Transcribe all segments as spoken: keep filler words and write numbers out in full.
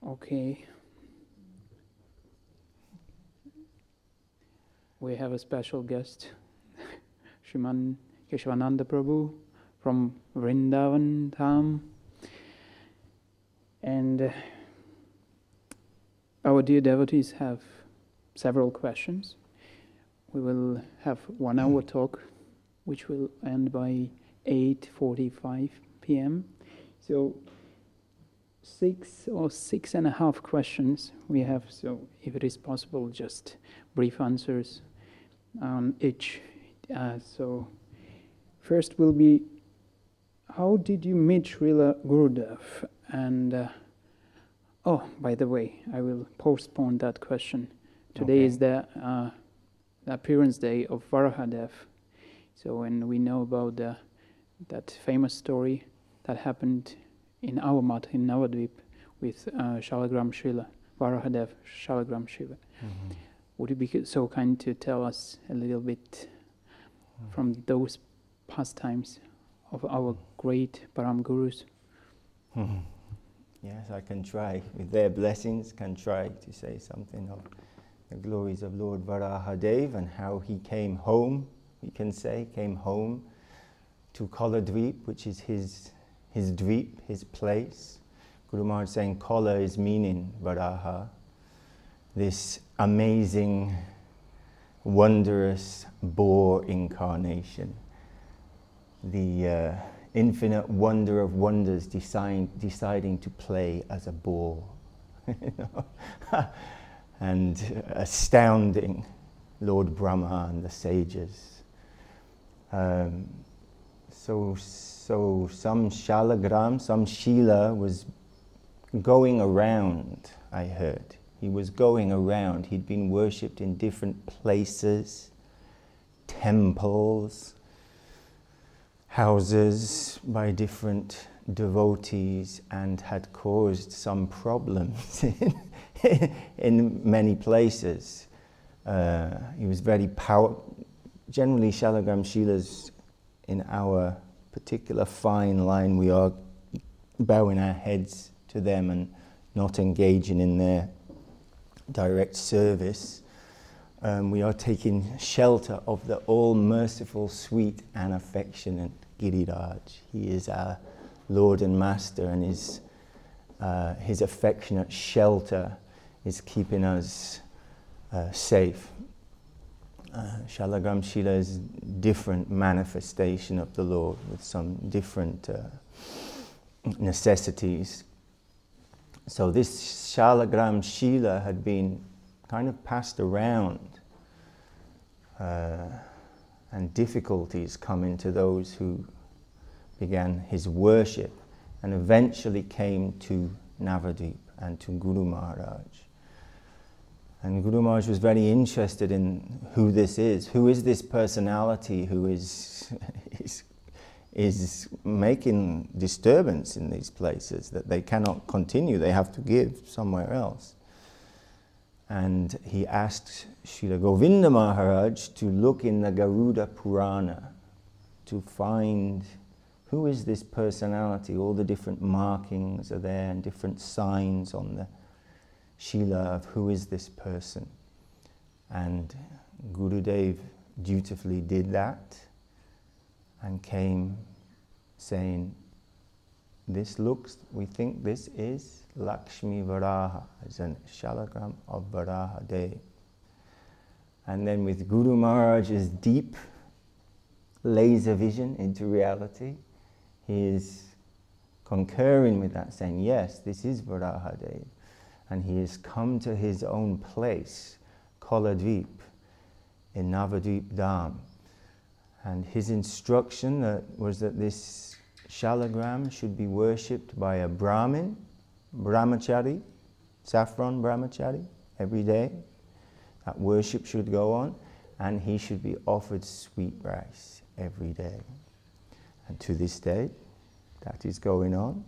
Okay. We have a special guest, Shriman Keshavananda Prabhu from Vrindavan Dham. And uh, our dear devotees have several questions. We will have one hour talk, which will end by eight forty-five p.m. So six or six and a half questions we have. So if it is possible, just brief answers on each. Uh, so first will be, how did you meet Srila Gurudev? And uh, oh, by the way, I will postpone that question. Today Okay. is the, uh, the appearance day of Varahadev. So when we know about the, that famous story that happened in our mat in Navadvip with uh, Shalagram Shila, Varahadev Shalagram Shiva. Mm-hmm. Would you be so kind to tell us a little bit from those pastimes of our great Param Gurus? Mm-hmm. Yes, I can try. With their blessings, can try to say something of the glories of Lord Varahadev and how he came home, we can say, came home to Koladvip, which is his his dvip, his place. Guru Maharaj saying Kola is meaning Varaha, this amazing, wondrous boar incarnation. The uh, infinite wonder of wonders decide, deciding to play as a boar. You know? And astounding Lord Brahma and the sages. Um, so, so some Shalagram, some Shila was going around, I heard. He was going around. He'd been worshipped in different places, temples, houses by different devotees, and had caused some problems in, in many places. Uh, he was very powerful. Generally, Shalagram Shilas, in our particular fine line, we are bowing our heads to them and not engaging in their direct service. Um, we are taking shelter of the all-merciful, sweet and affectionate Giriraj. He is our Lord and Master, and his, uh, his affectionate shelter is keeping us uh, safe. Uh, Shalagram Shila is different manifestation of the Lord with some different uh, necessities. So this Shalagram Shila had been kind of passed around, uh, and difficulties coming to those who began his worship and eventually came to Navadvip and to Guru Maharaj. And Guru Maharaj was very interested in who this is. Who is this personality who is, is, is making disturbance in these places that they cannot continue, they have to give somewhere else. And he asked Srila Govinda Maharaj to look in the Garuda Purana to find who is this personality. All the different markings are there and different signs on the Shila of who is this person. And Gurudev dutifully did that and came saying, this looks, we think this is Lakshmi Varaha, as a Shalagram of Varaha Dev. And then with Guru Maharaj's deep laser vision into reality, he is concurring with that, saying, yes, this is Varaha Dev. And he has come to his own place, Koladvip, in Navadvip Dham. And his instruction that was that this Shalagram should be worshipped by a Brahmin, Brahmachari, saffron Brahmachari, every day. That worship should go on, and he should be offered sweet rice every day. And to this day, that is going on.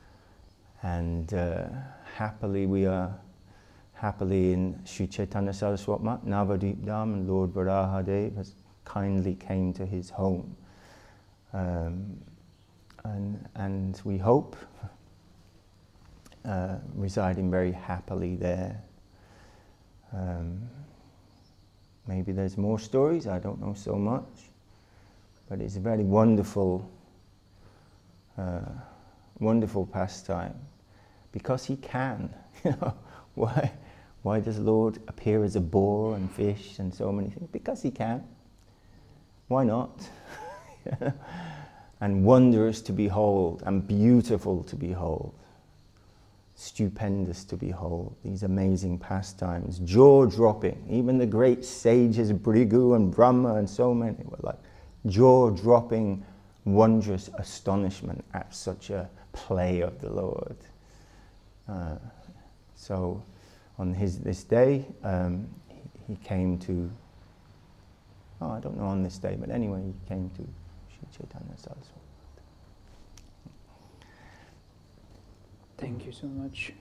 And uh, happily we are happily in Sri Chaitanya Saraswat Mat, Navadvip Dham, and Lord Varahadev has kindly came to his home. Um, and, and we hope uh, residing very happily there. Um, maybe there's more stories, I don't know so much, but it's a very wonderful, uh, wonderful pastime, because he can. You know, why, why does the Lord appear as a boar and fish and so many things? Because he can. Why not? And wondrous to behold, and beautiful to behold, stupendous to behold, these amazing pastimes, jaw-dropping. Even the great sages, Bhrigu and Brahma and so many, were like jaw-dropping, wondrous astonishment at such a play of the Lord. Uh, so on his this day, um, he, he came to, oh, I don't know on this day, but anyway, he came to Sri Chaitanya Saraswati. Thank you so much.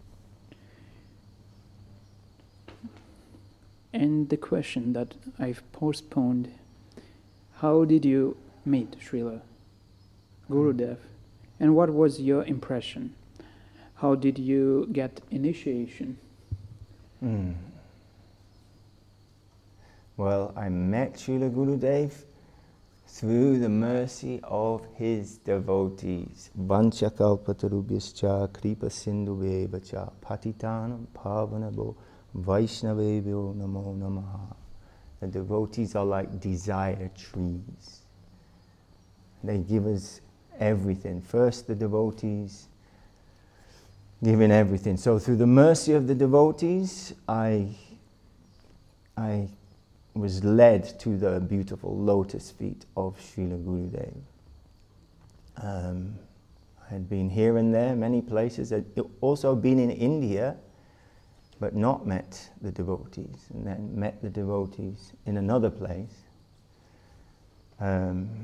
And the question that I've postponed, how did you meet Srila Gurudev? And what was your impression? How did you get initiation? Mm. Well, I met Srila Gurudev through the mercy of his devotees. Vancha kalpatarubhyascha kripa sindhuvevacha patitanam pavanabo vaishnavebhyo namo namaha. The devotees are like desire trees. They give us everything. First the devotees giving everything. So through the mercy of the devotees, I, I was led to the beautiful lotus feet of Srila Gurudev. Um, I had been here and there, many places. I'd also been in India, but not met the devotees, and then met the devotees in another place. Um,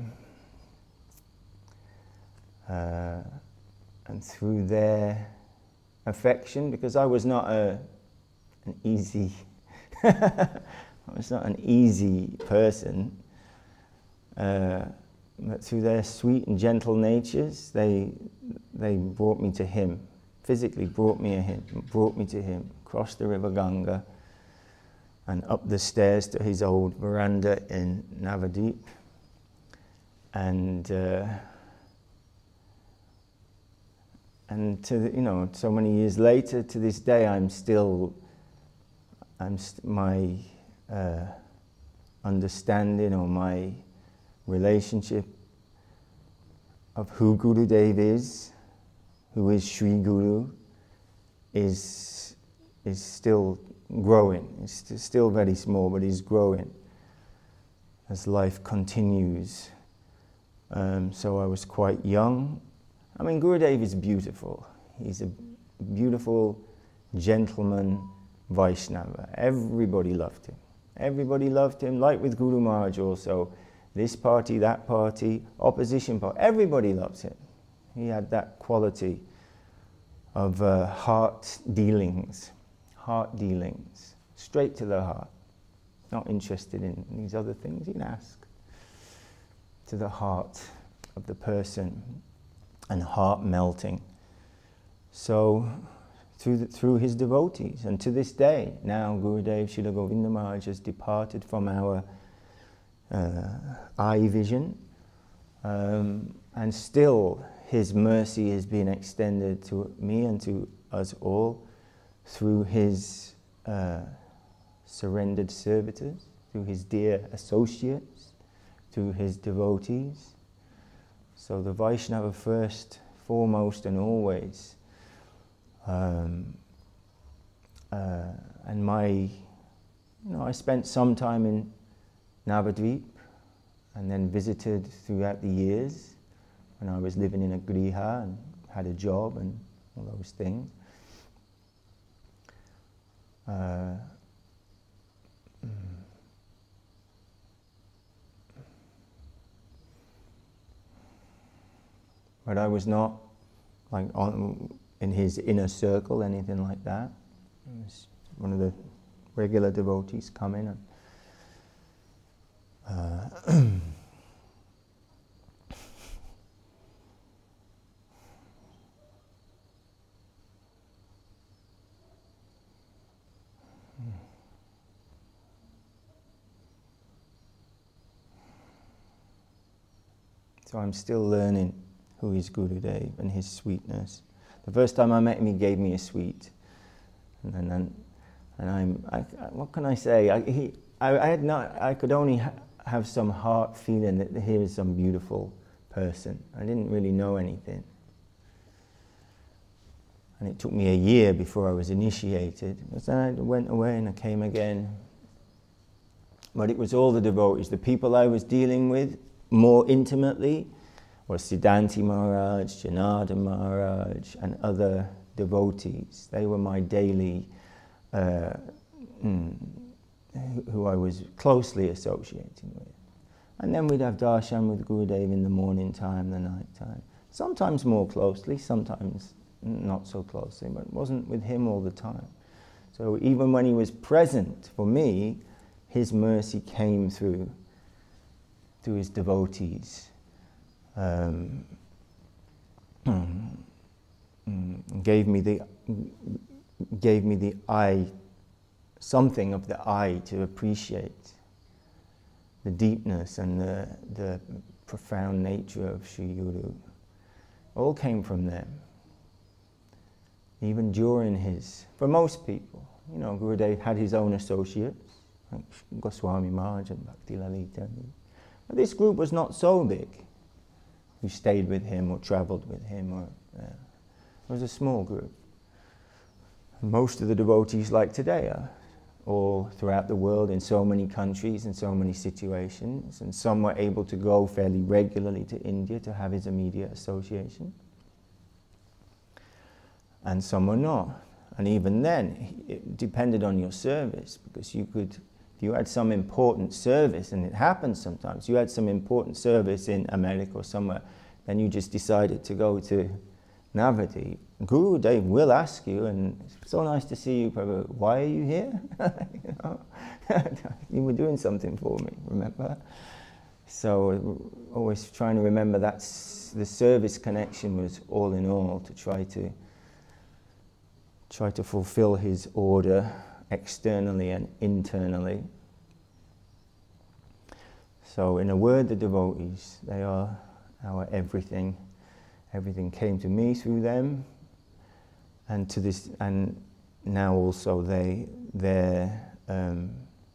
uh, and through their affection, because I was not a, an easy I was not an easy person, uh, but through their sweet and gentle natures, they they brought me to him, physically brought me to him, brought me to him, across the river Ganga, and up the stairs to his old veranda in Navadvip, and uh, and to the, you know, so many years later, to this day, I'm still, I'm st- my Uh, understanding or my relationship of who Gurudev is, who is Sri Guru, is is still growing. It's st- still very small, but is growing as life continues. Um, so I was quite young. I mean, Gurudev is beautiful. He's a beautiful gentleman Vaishnava. Everybody loved him. Everybody loved him, like with Guru Maharaj also. This party, that party, opposition party, everybody loves him. He had that quality of uh, heart dealings, heart dealings, straight to the heart. Not interested in these other things, you can ask. To the heart of the person, and heart melting. So, Through, the, through his devotees. And to this day, now Gurudev Srila Govinda Maharaj has departed from our uh, eye vision, um, and still his mercy has been extended to me and to us all through his uh, surrendered servitors, through his dear associates, through his devotees. So the Vaishnava first, foremost and always. Um, uh, and my, you know, I spent some time in Navadvip, and then visited throughout the years when I was living in a griha and had a job and all those things. Uh, but I was not like on in his inner circle, anything like that. It was one of the regular devotees come in and uh, So I'm still learning who is Gurudev and his sweetness. The first time I met him, he gave me a sweet. And then, and, and I'm, I, what can I say? I, he, I, I had not, I could only ha- have some heart feeling that here is some beautiful person. I didn't really know anything. And it took me a year before I was initiated. But then I went away and I came again. But it was all the devotees. The people I was dealing with more intimately were Siddhanti Maharaj, Janardhan Maharaj, and other devotees. They were my daily, uh, mm, who I was closely associating with. And then we'd have darshan with Gurudev in the morning time, the night time. Sometimes more closely, sometimes not so closely, but it wasn't with him all the time. So even when he was present for me, his mercy came through, through his devotees. Um, gave me the gave me the eye, something of the eye to appreciate the deepness and the, the profound nature of Sri Guru. All came from them. Even during his, for most people, you know, Gurudev had his own associates, like Goswami Maharaj and Bhakti Lalita. But this group was not so big, who stayed with him or travelled with him. Or uh, it was a small group. And most of the devotees, like today, are all throughout the world in so many countries and so many situations, and some were able to go fairly regularly to India to have his immediate association. And some were not. And even then, it depended on your service, because you could, if you had some important service, and it happens sometimes, you had some important service in America or somewhere, then you just decided to go to Navadip. Gurudev will ask you, and it's so nice to see you, Prabhu, why are you here? you know? You were doing something for me, remember? So always trying to remember that the service connection was all in all, to try to try to fulfill his order externally and internally. So in a word, the devotees, they are our everything. Everything came to me through them, and to this, and now also they, they're, um,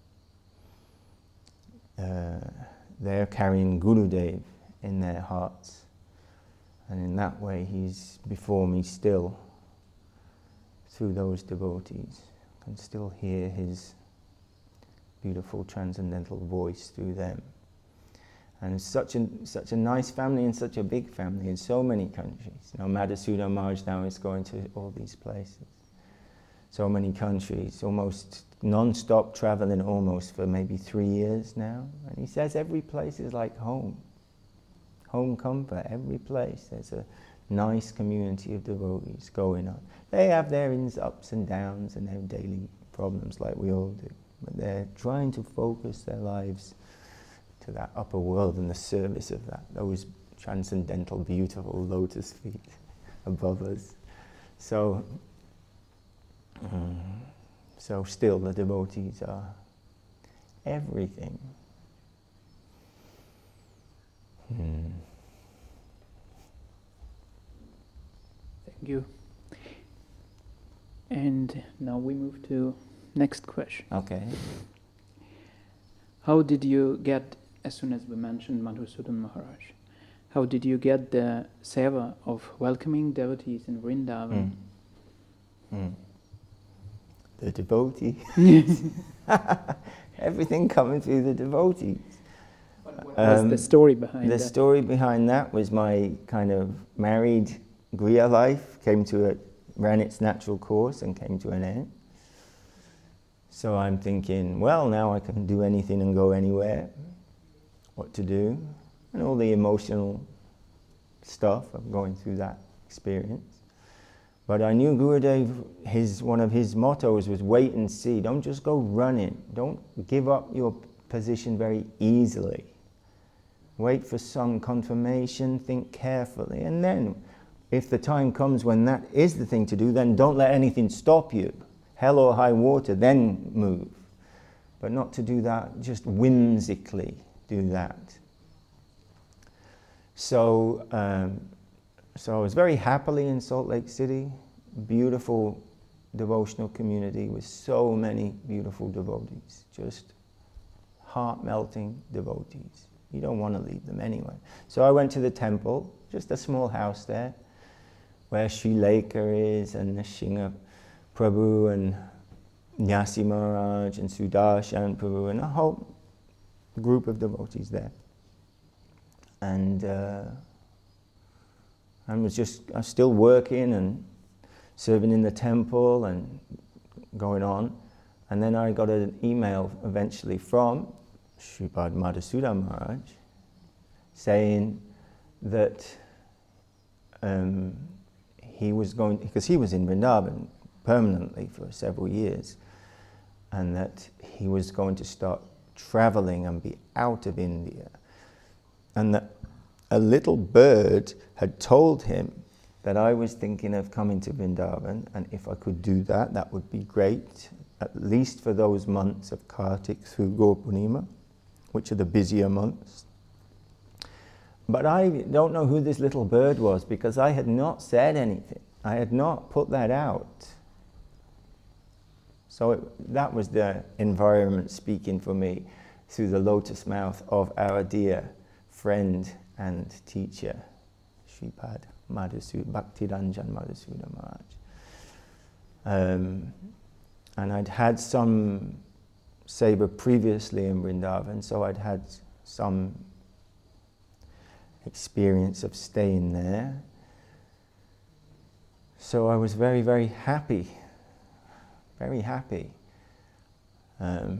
uh, they're carrying Gurudev in their hearts, and in that way he's before me still. Through those devotees, I can still hear his beautiful transcendental voice through them. And it's such a, such a nice family and such a big family in so many countries. You know, Madhusudana Maharaj now is going to all these places. So many countries, almost non-stop traveling almost for maybe three years now. And he says every place is like home. Home comfort, every place. There's a nice community of devotees going on. They have their ins, ups and downs and their daily problems like we all do. But they're trying to focus their lives to that upper world and the service of that, those transcendental, beautiful lotus feet above us. So, um, so still the devotees are everything. Hmm. Thank you. And now we move to next question. Okay. How did you get, as soon as we mentioned Madhusudana Maharaj, how did you get the seva of welcoming devotees in Vrindavan? Mm. Mm. The devotee. Everything coming through the devotees. What was um, the story behind the that? The story behind that was my kind of married Griya life came to a, ran its natural course and came to an end. So I'm thinking, well, now I can do anything and go anywhere, what to do, and all the emotional stuff of going through that experience. But I knew Gurudev, his, one of his mottos was wait and see. Don't just go running. Don't give up your position very easily. Wait for some confirmation, think carefully, and then if the time comes when that is the thing to do, then don't let anything stop you. Hell or high water, then move. But not to do that, just whimsically do that. So, um, so I was very happily in Salt Lake City, beautiful devotional community with so many beautiful devotees, just heart-melting devotees. You don't want to leave them anyway. So I went to the temple, just a small house there, where Sri Lekha is, and Nrsimha Prabhu, and Nyasi Maharaj, and Sudarshan Prabhu, and a whole group of devotees there. And uh, I was just, I was still working and serving in the temple and going on. And then I got an email eventually from Sripad Madhusudana Maharaj saying that um, he was going, because he was in Vrindavan permanently for several years, and that he was going to start traveling and be out of India. And that a little bird had told him that I was thinking of coming to Vrindavan, and if I could do that, that would be great, at least for those months of Kartik through Gaur Purnima, which are the busier months. But I don't know who this little bird was, because I had not said anything. I had not put that out. So it, that was the environment speaking for me through the lotus mouth of our dear friend and teacher, Sripad Madhusudana, Bhaktiranjan Madhusudana Maharaj. Um, and I'd had some seva previously in Vrindavan, so I'd had some experience of staying there. So I was very, very happy, very happy. Um,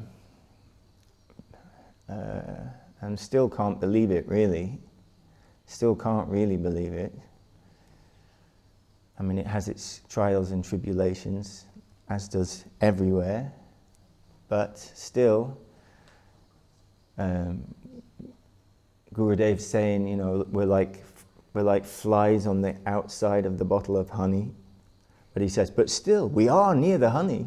uh, and still can't believe it, really. Still can't really believe it. I mean, it has its trials and tribulations, as does everywhere, but still, um, Gurudev's saying, you know, we're like we're like flies on the outside of the bottle of honey, but he says, but still, we are near the honey.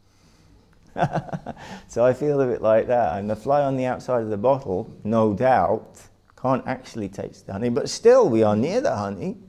So I feel a bit like that. I'm the fly on the outside of the bottle, no doubt, can't actually taste the honey, but still, we are near the honey.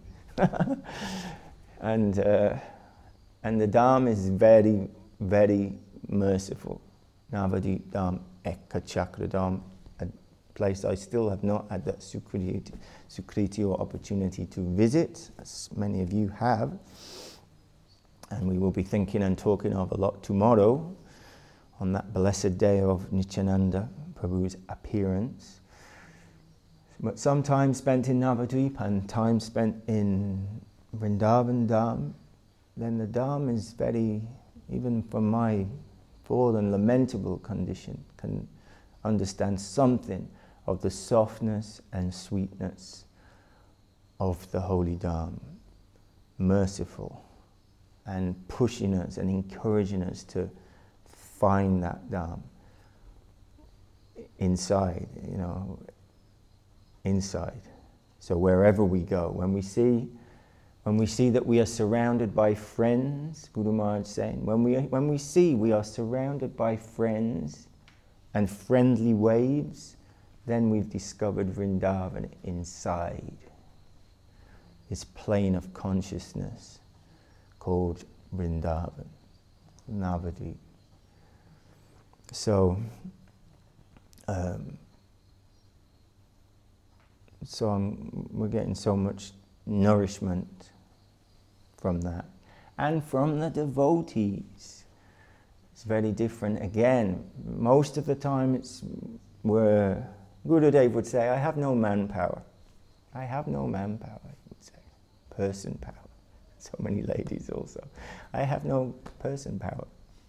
and uh, and the Dham is very, very merciful. Navadip Dham, Ekka Chakra Dham, a place I still have not had that sukriti, sukriti or opportunity to visit, as many of you have. And we will be thinking and talking of a lot tomorrow on that blessed day of Nityananda Prabhu's appearance. But some time spent in Navadvip and time spent in Vrindavan Dham, then the Dham is very, even from my fallen, lamentable condition, can understand something of the softness and sweetness of the Holy Dham, merciful, and pushing us and encouraging us to find that Dham inside, you know, inside. So wherever we go, when we see, when we see that we are surrounded by friends, Guru Maharaj saying, when we when we see we are surrounded by friends and friendly waves, then we've discovered Vrindavan inside. This plane of consciousness called Vrindavan, Navadvip. So, um, so I'm, we're getting so much nourishment from that. And from the devotees. It's very different again. Most of the time it's where Gurudev would say, I have no manpower. I have no manpower, he would say. Person power. So many ladies also. I have no person power.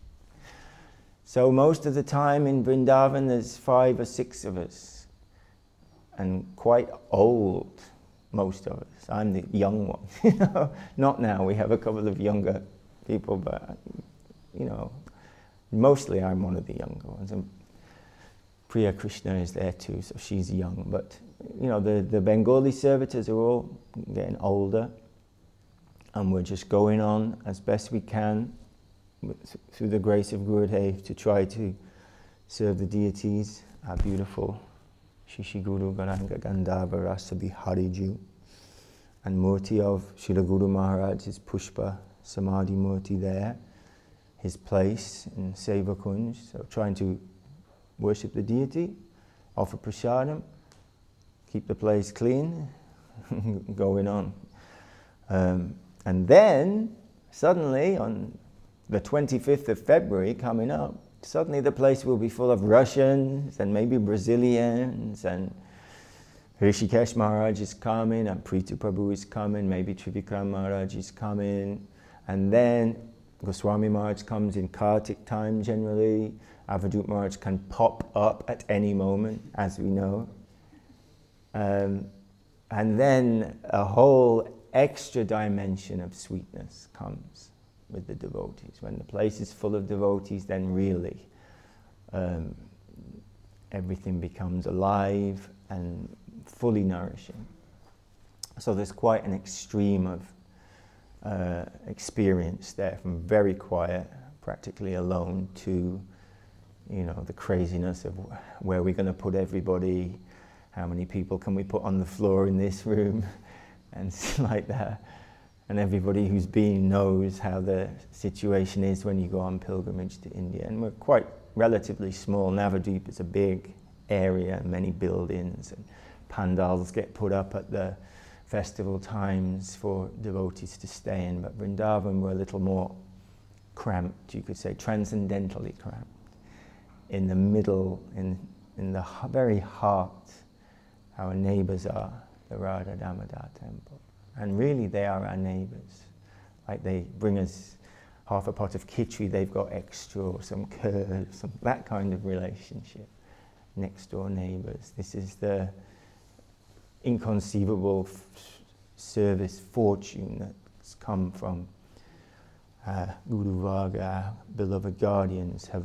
So most of the time in Vrindavan there's five or six of us. And quite old, most of us. I'm the young one. You know, not now, we have a couple of younger people, but you know, mostly I'm one of the younger ones. And Priya Krishna is there too, so she's young. But you know, the, the Bengali servitors are all getting older. And we're just going on as best we can with, through the grace of Gurudev to try to serve the deities, our beautiful Shishiguru Garanga Gandhava Rasa Bihariju, and Murti of Srila Guru Maharaj, his Pushpa Samadhi Murti there, his place in Seva Kunj, so trying to worship the deity, offer prasadam, keep the place clean, going on. Um, and then, suddenly, on the twenty-fifth of February coming up, suddenly the place will be full of Russians and maybe Brazilians, and Rishikesh Maharaj is coming, and Prithu Prabhu is coming, maybe Trivikram Maharaj is coming, and then Goswami Maharaj comes in Kartik time generally. Avadut Maharaj can pop up at any moment, as we know. Um, and then a whole extra dimension of sweetness comes with the devotees. When the place is full of devotees, then really um, everything becomes alive and fully nourishing. So there's quite an extreme of uh, experience there, from very quiet, practically alone, to, you know, the craziness of where we're going to put everybody, how many people can we put on the floor in this room, and like that. And everybody who's been knows how the situation is when you go on pilgrimage to India. And we're quite relatively small. Navadvip is a big area, many buildings, and pandals get put up at the festival times for devotees to stay in. But Vrindavan were a little more cramped, you could say, transcendentally cramped, in the middle, in, in the h- very heart. Our neighbors are the Radha Damodar temple. And really they are our neighbors. Like they bring us half a pot of khichdi, they've got extra, or some curd, some, that kind of relationship. Next door neighbors. This is the inconceivable f- service fortune that's come from uh, Guru Varga, beloved guardians have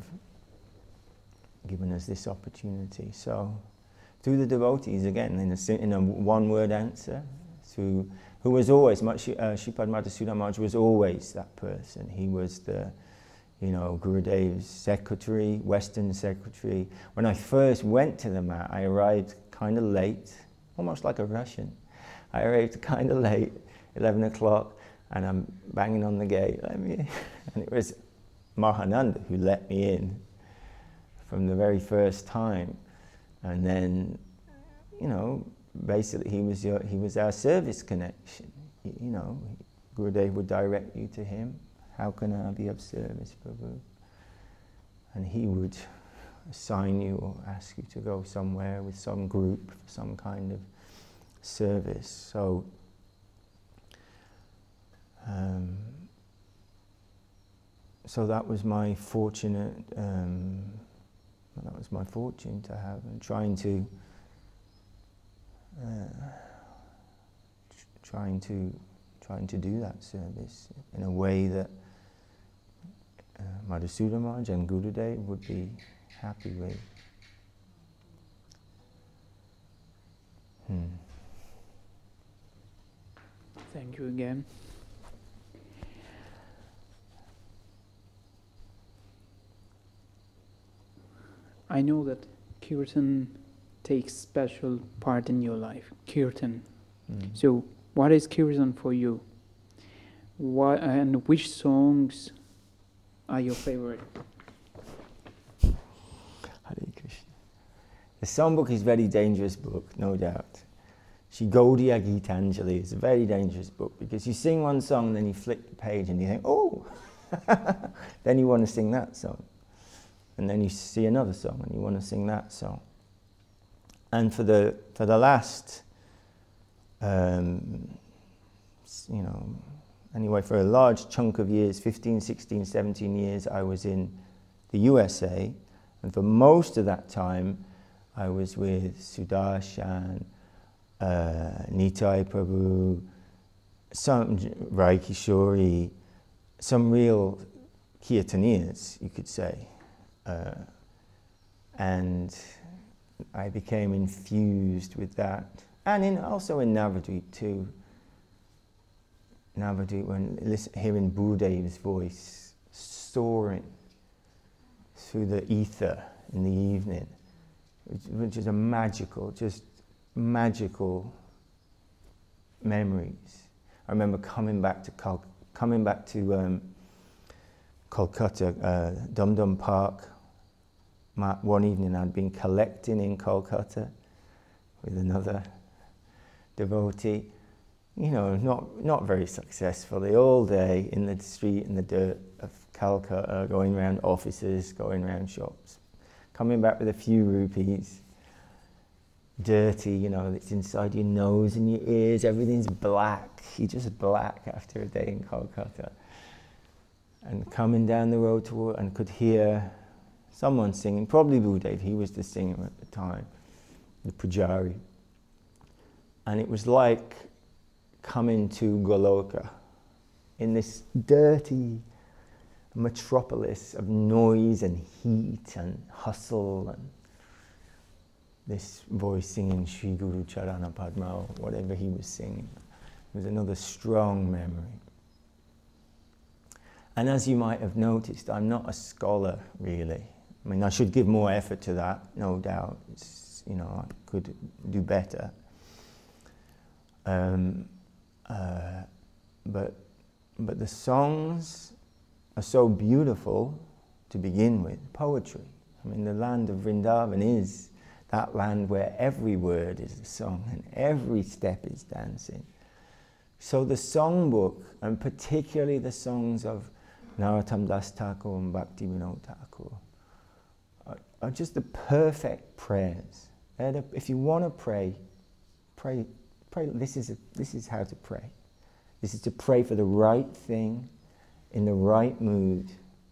given us this opportunity. So, through the devotees, again, in a, in a one-word answer, through, who was always, uh, Shripad Madhusudana Maharaj was always that person. He was the, you know, Gurudev's secretary, Western secretary. When I first went to the mat, I arrived kind of late, almost like a Russian. I arrived kind of late, eleven o'clock, and I'm banging on the gate, let me in. And it was Mahananda who let me in from the very first time. And then, you know, basically he was your, he was our service connection. You, you know, Gurudev would direct you to him. How can I be of service, Prabhu? And he would assign you or ask you to go somewhere with some group for some kind of service. So, um, so that was my fortunate. Um, that was my fortune to have, and trying to, uh, tr- trying to, trying to do that service in a way that uh, Madhusudana Maharaj and Gurudev would be happy with. Hmm. Thank you again. I know that Kirtan takes special part in your life. Kirtan. Mm. So, what is Kirtan for you? What, and which songs are your favorite? Hare Krishna. The songbook is a very dangerous book, no doubt. Shri Gaudiya Gitanjali is a very dangerous book, because you sing one song and then you flip the page and you think, oh, then you want to sing that song. And then you see another song and you want to sing that song. And for the for the last, um, you know, anyway, for a large chunk of years, fifteen, sixteen, seventeen years, I was in the U S A. And for most of that time, I was with Sudarshan, uh, Nitai Prabhu, some Rai Kishori, some real Kirtanias, you could say. Uh, and I became infused with that, and in, also in Navadvip too. Navadvip, when listen, hearing Gurudev's voice soaring through the ether in the evening, which, which is a magical, just magical memories. I remember coming back to Kal- coming back to um, Kolkata, uh, Dum Dum Park. My, one evening I'd been collecting in Kolkata with another devotee. You know, not not very successfully, all day in the street, in the dirt of Calcutta, going around offices, going around shops, coming back with a few rupees, dirty, you know, it's inside your nose and your ears, everything's black, you're just black after a day in Calcutta. And coming down the road toward, and could hear someone singing, probably Gurudev, he was the singer at the time, the Pujari. And it was like coming to Goloka in this dirty metropolis of noise and heat and hustle, and this voice singing Shri Guru Charana Padma, or whatever he was singing. It was another strong memory. And as you might have noticed, I'm not a scholar really. I mean, I should give more effort to that, no doubt. It's, you know, I could do better. Um, uh, but but the songs are so beautiful to begin with. Poetry. I mean, the land of Vrindavan is that land where every word is a song and every step is dancing. So the songbook, and particularly the songs of Narottam Das Thakur and Bhakti Vinod Thakur, are, are just the perfect prayers. The, if you want to pray, pray. Pray, this is a, this is how to pray. This is to pray for the right thing, in the right mood,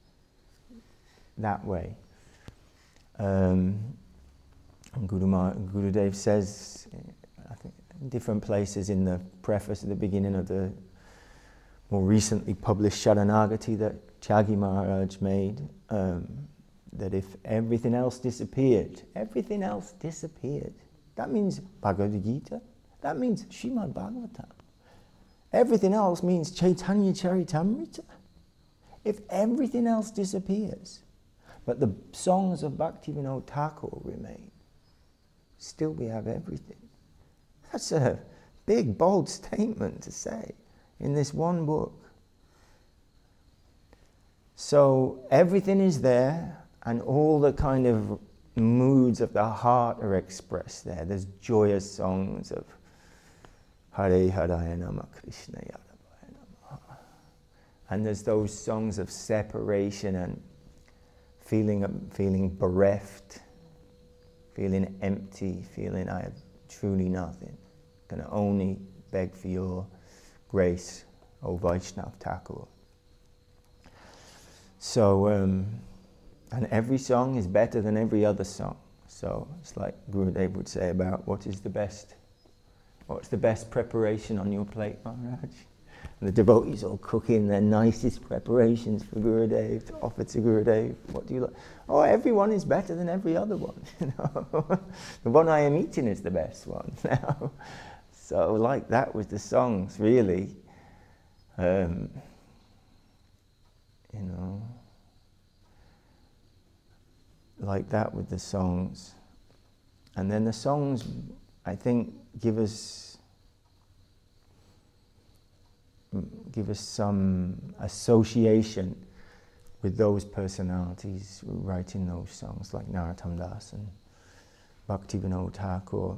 that way. Um, and Guru Ma, Gurudev says, I think, in different places in the preface at the beginning of the more recently published Sharanagati that Tyagi Maharaj made, um, that if everything else disappeared, everything else disappeared. That means Bhagavad Gita. That means Srimad Bhagavatam. Everything else means Chaitanya Charitamrita. If everything else disappears, but the songs of Bhakti Vinod Thakur remain, still we have everything. That's a big, bold statement to say in this one book. So everything is there, and all the kind of moods of the heart are expressed there. There's joyous songs of Hare Hare Nama Krishna Yadavaya Namaha. And there's those songs of separation and feeling feeling bereft, feeling empty, feeling I have truly nothing. Can only beg for your grace, O Vaishnav Thakur. So, um, and every song is better than every other song. So it's like Gurudev would say about what is the best What's the best preparation on your plate, Maharaj? And the devotees all cooking their nicest preparations for Gurudev, to offer to Gurudev. What do you like? Oh, everyone is better than every other one. You know? The one I am eating is the best one now. So like that with the songs, really. Um, you know, like that with the songs. And then the songs, I think, give us give us some association with those personalities writing those songs, like Narottam Das and Bhakti Vinod Thakur.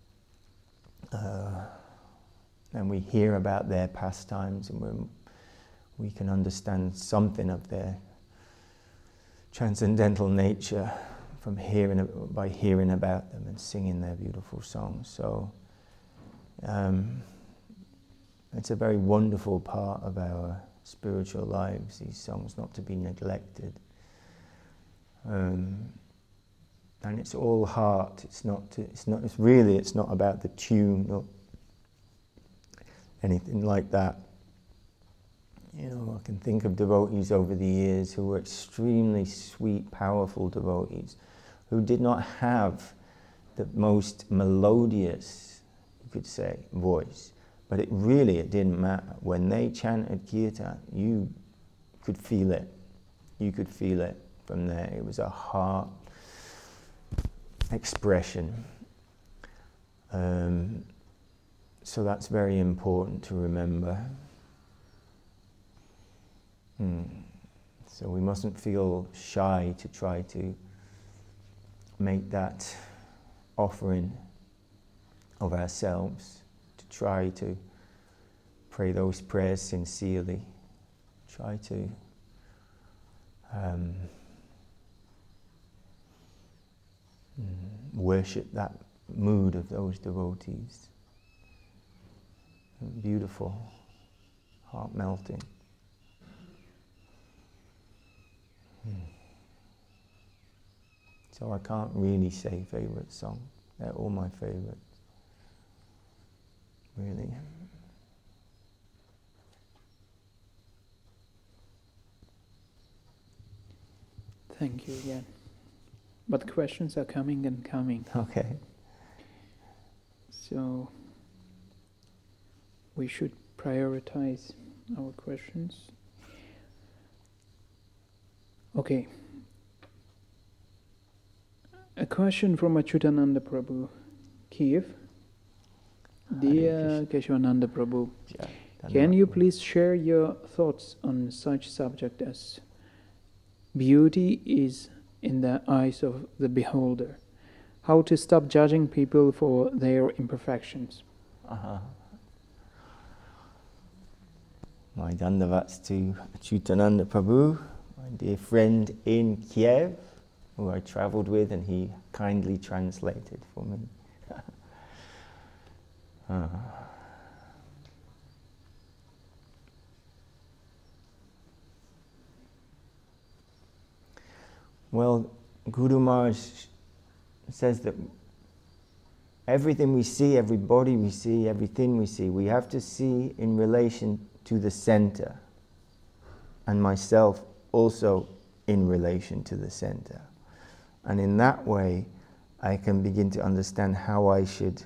Uh, and we hear about their pastimes, and we're, we can understand something of their transcendental nature from hearing by hearing about them and singing their beautiful songs. So um, it's a very wonderful part of our spiritual lives, these songs, not to be neglected. Um, and it's all heart. It's not. To, it's not. It's really. It's not about the tune or anything like that. You know, I can think of devotees over the years who were extremely sweet, powerful devotees, who did not have the most melodious, you could say, voice. But it really, it didn't matter. When they chanted kirtan, you could feel it. You could feel it from there. It was a heart expression. Um, so that's very important to remember. Hmm. So we mustn't feel shy to try to make that offering of ourselves, to try to pray those prayers sincerely, try to um, worship that mood of those devotees. Beautiful, heart-melting. So I can't really say favourite song. They're all my favourites, really. Thank you again. But questions are coming and coming. Okay. So we should prioritize our questions. Okay. A question from Achyutananda Prabhu, Kiev. Dear Keshavananda Prabhu, Yeah, can you please share your thoughts on such subject as beauty is in the eyes of the beholder? How to stop judging people for their imperfections? Uh-huh. My dandavats to Achyutananda Prabhu, my dear friend in Kiev, who I travelled with, and he kindly translated for me. uh. Well, Guru Maharaj says that everything we see, every body we see, everything we see, we have to see in relation to the center, and myself also in relation to the center. And in that way, I can begin to understand how I should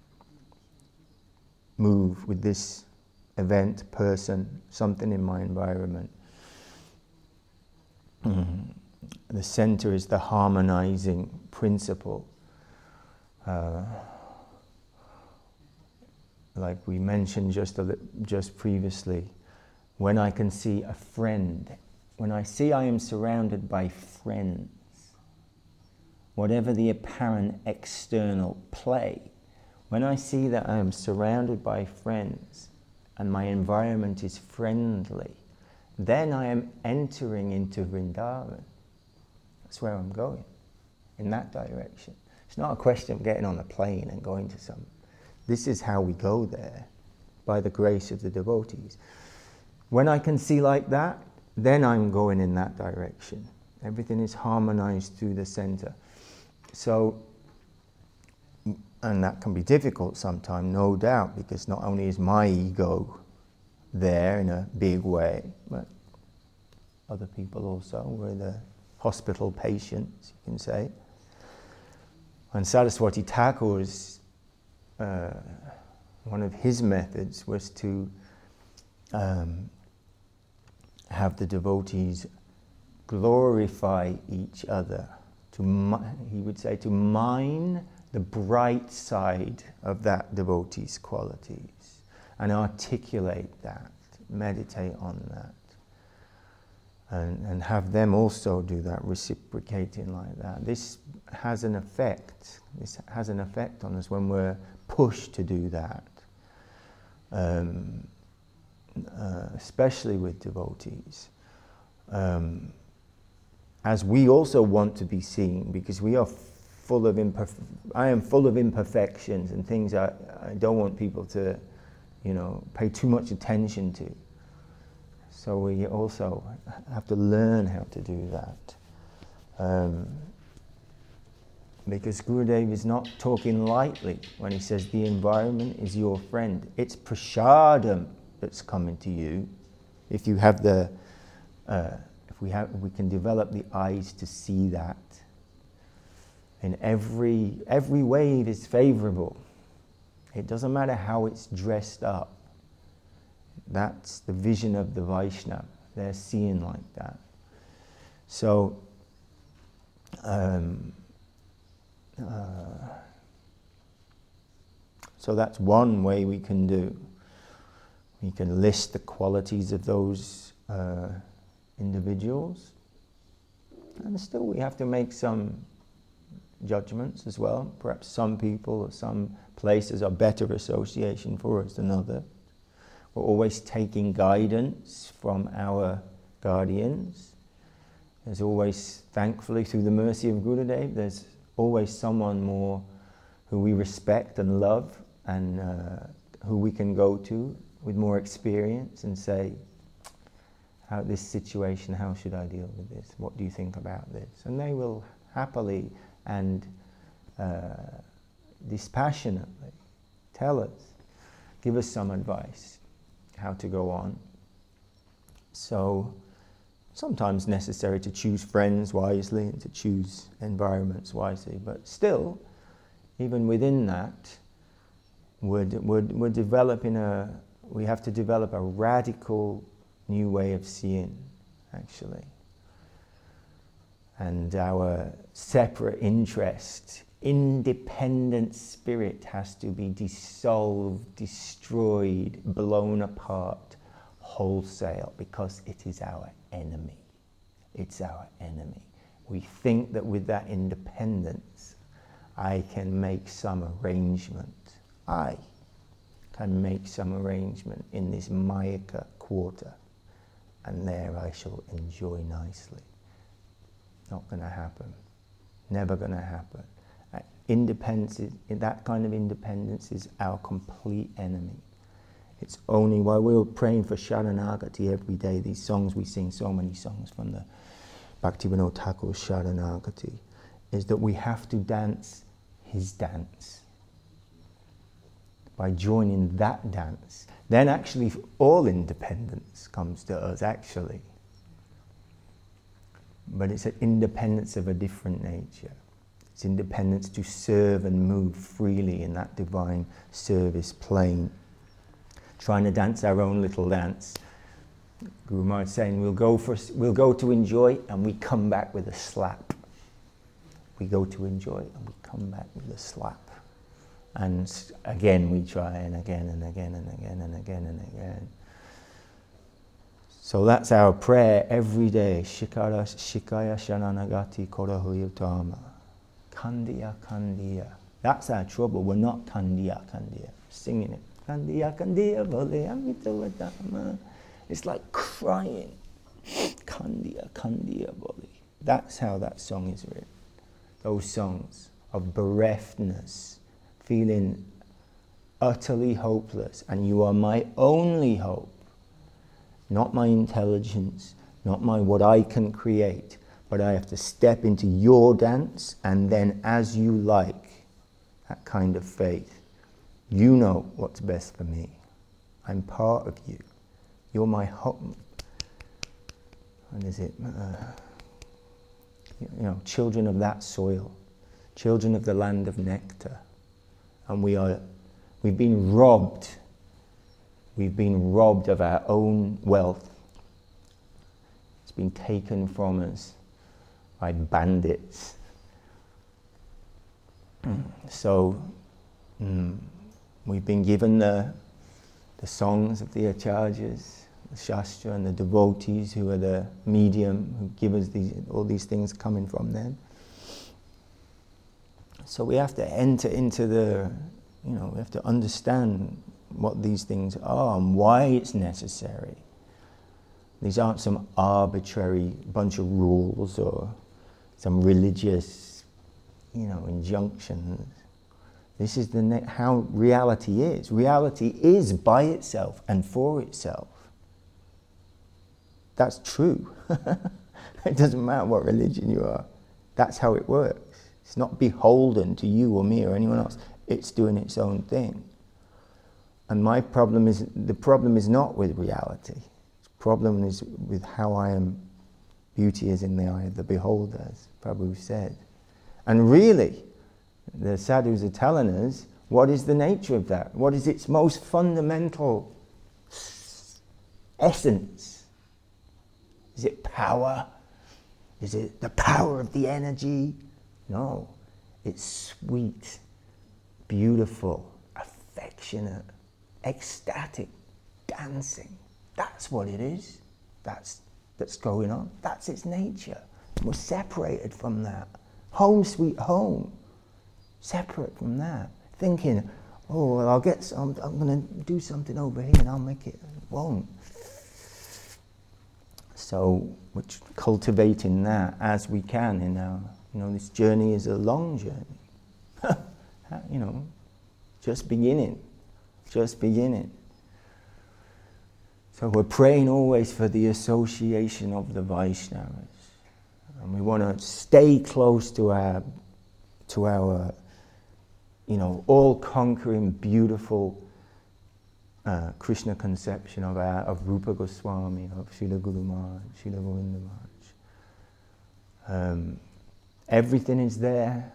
move with this event, person, something in my environment. Mm-hmm. The center is the harmonizing principle. Uh, like we mentioned just a li- just previously, when I can see a friend, when I see I am surrounded by friends, whatever the apparent external play, when I see that I am surrounded by friends and my environment is friendly, then I am entering into Vrindavan. That's where I'm going, in that direction. It's not a question of getting on a plane and going to some. This is how we go there, by the grace of the devotees. When I can see like that, then I'm going in that direction. Everything is harmonized through the center. So, and that can be difficult sometimes, no doubt, because not only is my ego there in a big way, but other people also, we're the hospital patients, you can say. And Saraswati Thakur's, uh, one of his methods was to um, have the devotees glorify each other. To mi- he would say to mine the bright side of that devotee's qualities and articulate that, meditate on that. And, and have them also do that, reciprocating like that. This has an effect. This has an effect on us when we're pushed to do that, um, uh, especially with devotees. Um, as we also want to be seen, because we are full of imperf- I am full of imperfections and things I, I don't want people to, you know, pay too much attention to. So we also have to learn how to do that. Um, because Gurudev is not talking lightly when he says the environment is your friend. It's prasadam that's coming to you. If you have the, uh, if we have, we can develop the eyes to see that. And every every wave is favorable. It doesn't matter how it's dressed up. That's the vision of the Vaishnava. They're seeing like that. So, um, Uh, so that's one way we can do. We can list the qualities of those uh, individuals. And still we have to make some judgments as well. Perhaps some people or some places are better association for us than others. We're always taking guidance from our guardians. There's always, thankfully, through the mercy of Gurudev, there's always someone more who we respect and love and uh, who we can go to with more experience and say, how this situation, how should I deal with this? What do you think about this? And they will happily and uh, dispassionately tell us, give us some advice, how to go on. So sometimes necessary to choose friends wisely and to choose environments wisely, but still, even within that, we're, we're, we're developing a, we have to develop a radical new way of seeing, actually. And our separate interest, independent spirit has to be dissolved, destroyed, blown apart, wholesale, because it is our enemy. It's our enemy. We think that with that independence, I can make some arrangement. I can make some arrangement in this Mayaka quarter, and there I shall enjoy nicely. Not going to happen. Never going to happen. Uh, independence, is, that kind of independence is our complete enemy. It's only while we were praying for Sharanagati every day, these songs, we sing so many songs from the Bhaktivinoda Thakur's Sharanagati, is that we have to dance his dance. By joining that dance, then actually all independence comes to us, actually. But it's an independence of a different nature. It's independence to serve and move freely in that divine service plane. Trying to dance our own little dance. Guru Maharaj saying, we'll go, for, we'll go to enjoy and we come back with a slap. We go to enjoy and we come back with a slap. And again we try, and again and again and again and again and again. So that's our prayer every day. Shikara Shikaya Sharanagati Korahuyutama. Kandiya Kandiya. That's our trouble. We're not Kandiya Kandiya. Singing it. Kandiya Kandiya Bole Amitavadama. It's like crying. Kandiya Kandiya Bole. That's how that song is written. Those songs of bereftness, feeling utterly hopeless, and you are my only hope. Not my intelligence, not my what I can create, but I have to step into your dance, and then as you like, that kind of faith. You know what's best for me. I'm part of you. You're my hope. What is it? Uh, you know, children of that soil, children of the land of nectar. And we are, we've been robbed. We've been robbed of our own wealth. It's been taken from us by bandits. So mm, we've been given the, the songs of the acharyas, the shastra, and the devotees who are the medium, who give us these, all these things coming from them. So we have to enter into the, you know, we have to understand what these things are and why it's necessary. These aren't some arbitrary bunch of rules or some religious, you know, injunctions. This is the ne- how reality is. Reality is by itself and for itself. That's true. It doesn't matter what religion you are. That's how it works. It's not beholden to you or me or anyone else. It's doing its own thing. And my problem is, the problem is not with reality. The problem is with how I am, beauty is in the eye of the beholder, as Prabhu said. And really, the sadhus are telling us, what is the nature of that? What is its most fundamental essence? Is it power? Is it the power of the energy? No. It's sweet, beautiful, affectionate, ecstatic, dancing. That's what it is. That's that's going on. That's its nature. We're separated from that. Home sweet home. Separate from that. Thinking, oh, well, I'll get some, I'm going to do something over here and I'll make it. It won't. So we're cultivating that as we can in our, you know, this journey is a long journey. You know, just beginning. Just beginning. So we're praying always for the association of the Vaishnavas. And we want to stay close to our, to our, you know, all-conquering, beautiful uh, Krishna conception of our, of Rupa Goswami, of Srila Guru Maharaj, Srila Govinda Maharaj. Um, everything is there,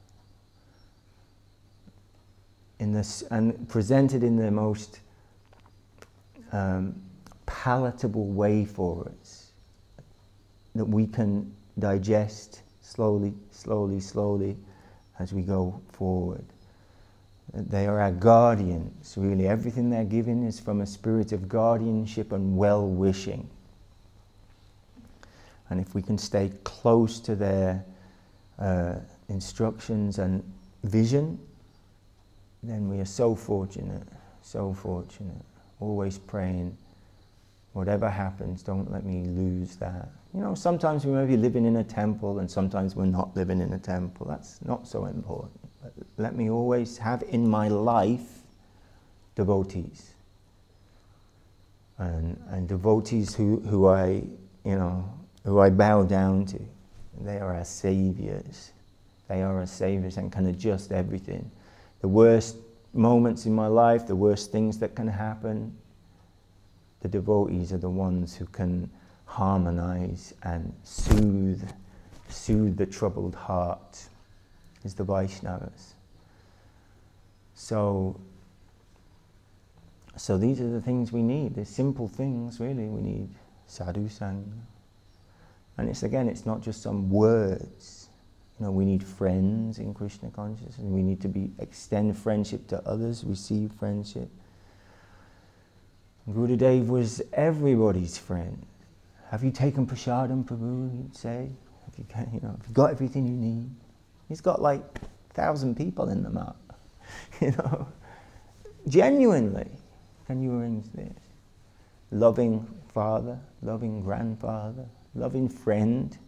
in this, and presented in the most um, palatable way for us, that we can digest slowly, slowly, slowly as we go forward. They are our guardians, really. Everything they're giving is from a spirit of guardianship and well-wishing. And if we can stay close to their uh, instructions and vision, then we are so fortunate, so fortunate. Always praying, whatever happens, don't let me lose that. You know, sometimes we may be living in a temple and sometimes we're not living in a temple. That's not so important. But let me always have in my life devotees. And, and devotees who, who I, you know, who I bow down to. They are our saviors. They are our saviors and can adjust everything. The worst moments in my life, the worst things that can happen, the devotees are the ones who can harmonize and soothe, soothe the troubled heart, is the Vaishnavas. So, so these are the things we need. They're simple things, really. We need sadhu sangha. And it's again, it's not just some words. You know, we need friends in Krishna consciousness, and we need to be extend friendship to others, receive friendship. Gurudev was everybody's friend. Have you taken prasadam, Prabhu? He'd say. Have you, you know, have you got everything you need? He's got like a thousand people in the mat. You know, genuinely, can you arrange this? Loving father, loving grandfather, loving friend.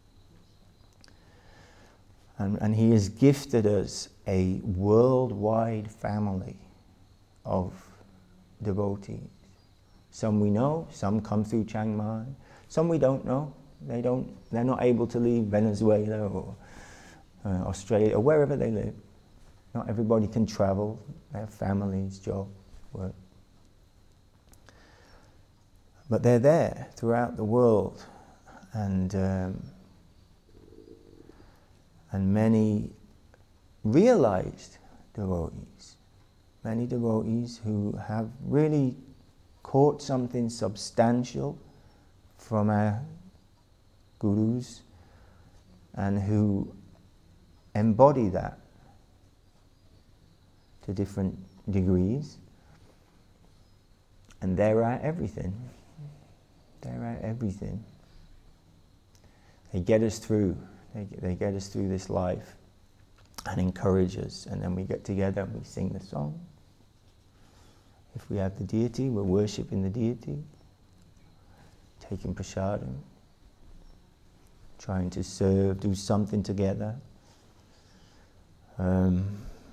And, and he has gifted us a worldwide family of devotees. Some we know, some come through Chiang Mai, some we don't know. They don't, they're not able to leave Venezuela or uh, Australia or wherever they live. Not everybody can travel. They have families, job, work. But they're there throughout the world, and um, and many realized devotees, many devotees who have really caught something substantial from our gurus and who embody that to different degrees. And they're our everything. They're our everything. They get us through. They, they get us through this life and encourage us. And then we get together and we sing the song. If we have the deity, we're worshipping the deity, taking prasadam, trying to serve, do something together. Um,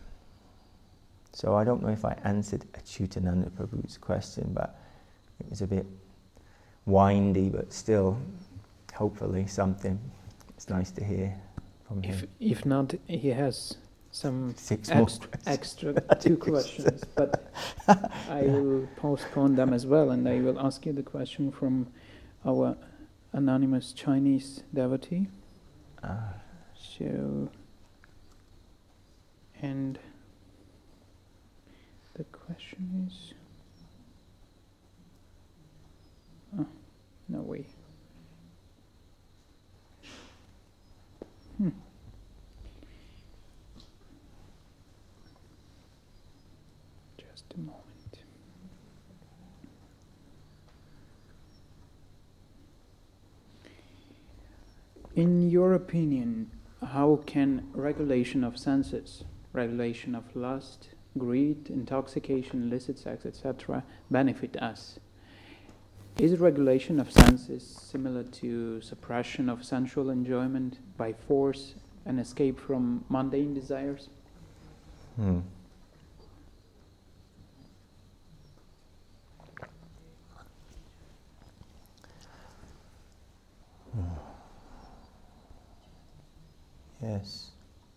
so I don't know if I answered Achyutananda Prabhu's question, but it was a bit windy, but still, hopefully something. It's nice to hear from If, him. if not, he has some Six more extra, questions. extra two questions, but I will postpone them as well, and I will ask you the question from our anonymous Chinese devotee. Ah. So, and the question is, oh, no way. Hmm. a moment. In your opinion, how can regulation of senses, regulation of lust, greed, intoxication, illicit sex, et cetera, benefit us? Is regulation of senses similar to suppression of sensual enjoyment by force and escape from mundane desires? Hmm. Yes.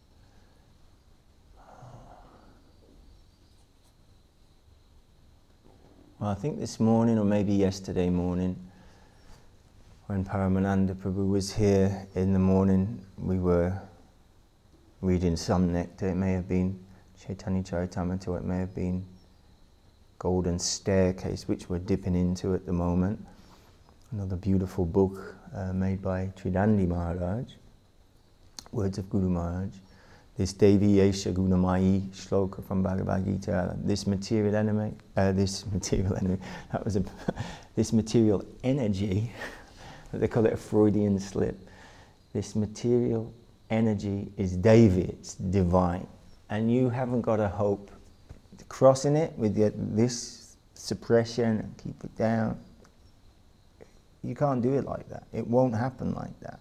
Well, I think this morning, or maybe yesterday morning, when Paramananda Prabhu was here in the morning, we were reading some nectar. It may have been Chaitanya Charitamrita, or it may have been Golden Staircase, which we're dipping into at the moment. Another beautiful book uh, made by Tridandi Maharaj, Words of Guru Maharaj. This Devi Yesha Gunamayi shloka from Bhagavad Gita. This material enemy, uh, this material enemy, that was a, this material energy, they call it a Freudian slip. This material energy is Devi, it's divine. And you haven't got a hope crossing it with your, this suppression and keep it down. You can't do it like that. It won't happen like that.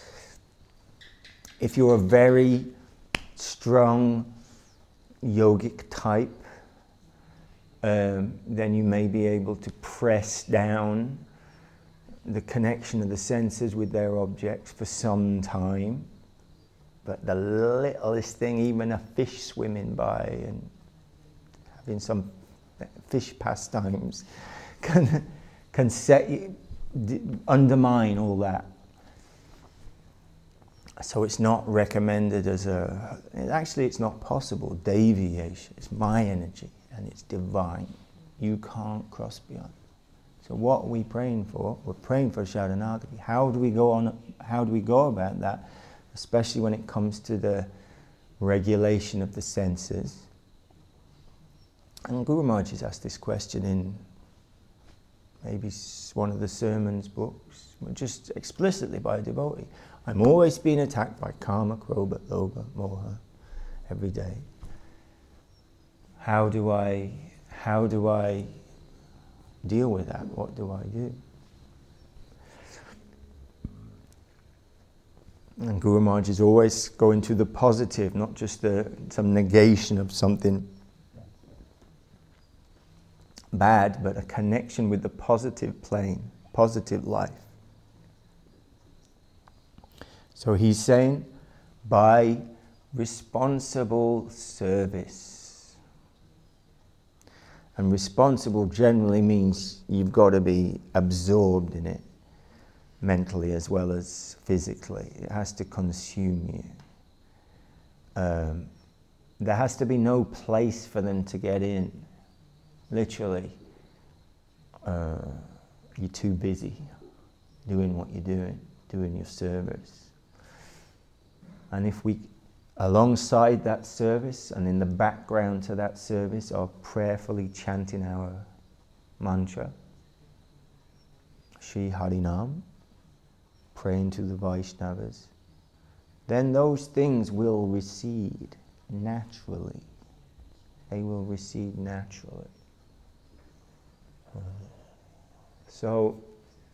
If you're a very strong yogic type, um, then you may be able to press down the connection of the senses with their objects for some time. But the littlest thing, even a fish swimming by and having some fish pastimes, can, can set you, d- undermine all that. So it's not recommended as a, actually it's not possible. Devi Yesha, it's my energy and it's divine. You can't cross beyond. So what are we praying for? We're praying for Sharanagati. How do we go on, how do we go about that? Especially when it comes to the regulation of the senses. And Guru Maharaj has asked this question in maybe one of the sermons books, just explicitly by a devotee. I'm always being attacked by karma, krodha, lobha, moha every day. How do I, how do I deal with that? What do I do? And Guru Maharaj is always going to the positive, not just the, some negation of something bad, but a connection with the positive plane, positive life. So he's saying, by responsible service. And responsible generally means you've got to be absorbed in it, mentally as well as physically. It has to consume you. Um, there has to be no place for them to get in. Literally, uh, you're too busy doing what you're doing, doing your service. And if we, alongside that service and in the background to that service, are prayerfully chanting our mantra, Shri Harinam, praying to the Vaishnavas, then those things will recede naturally. They will recede naturally. So,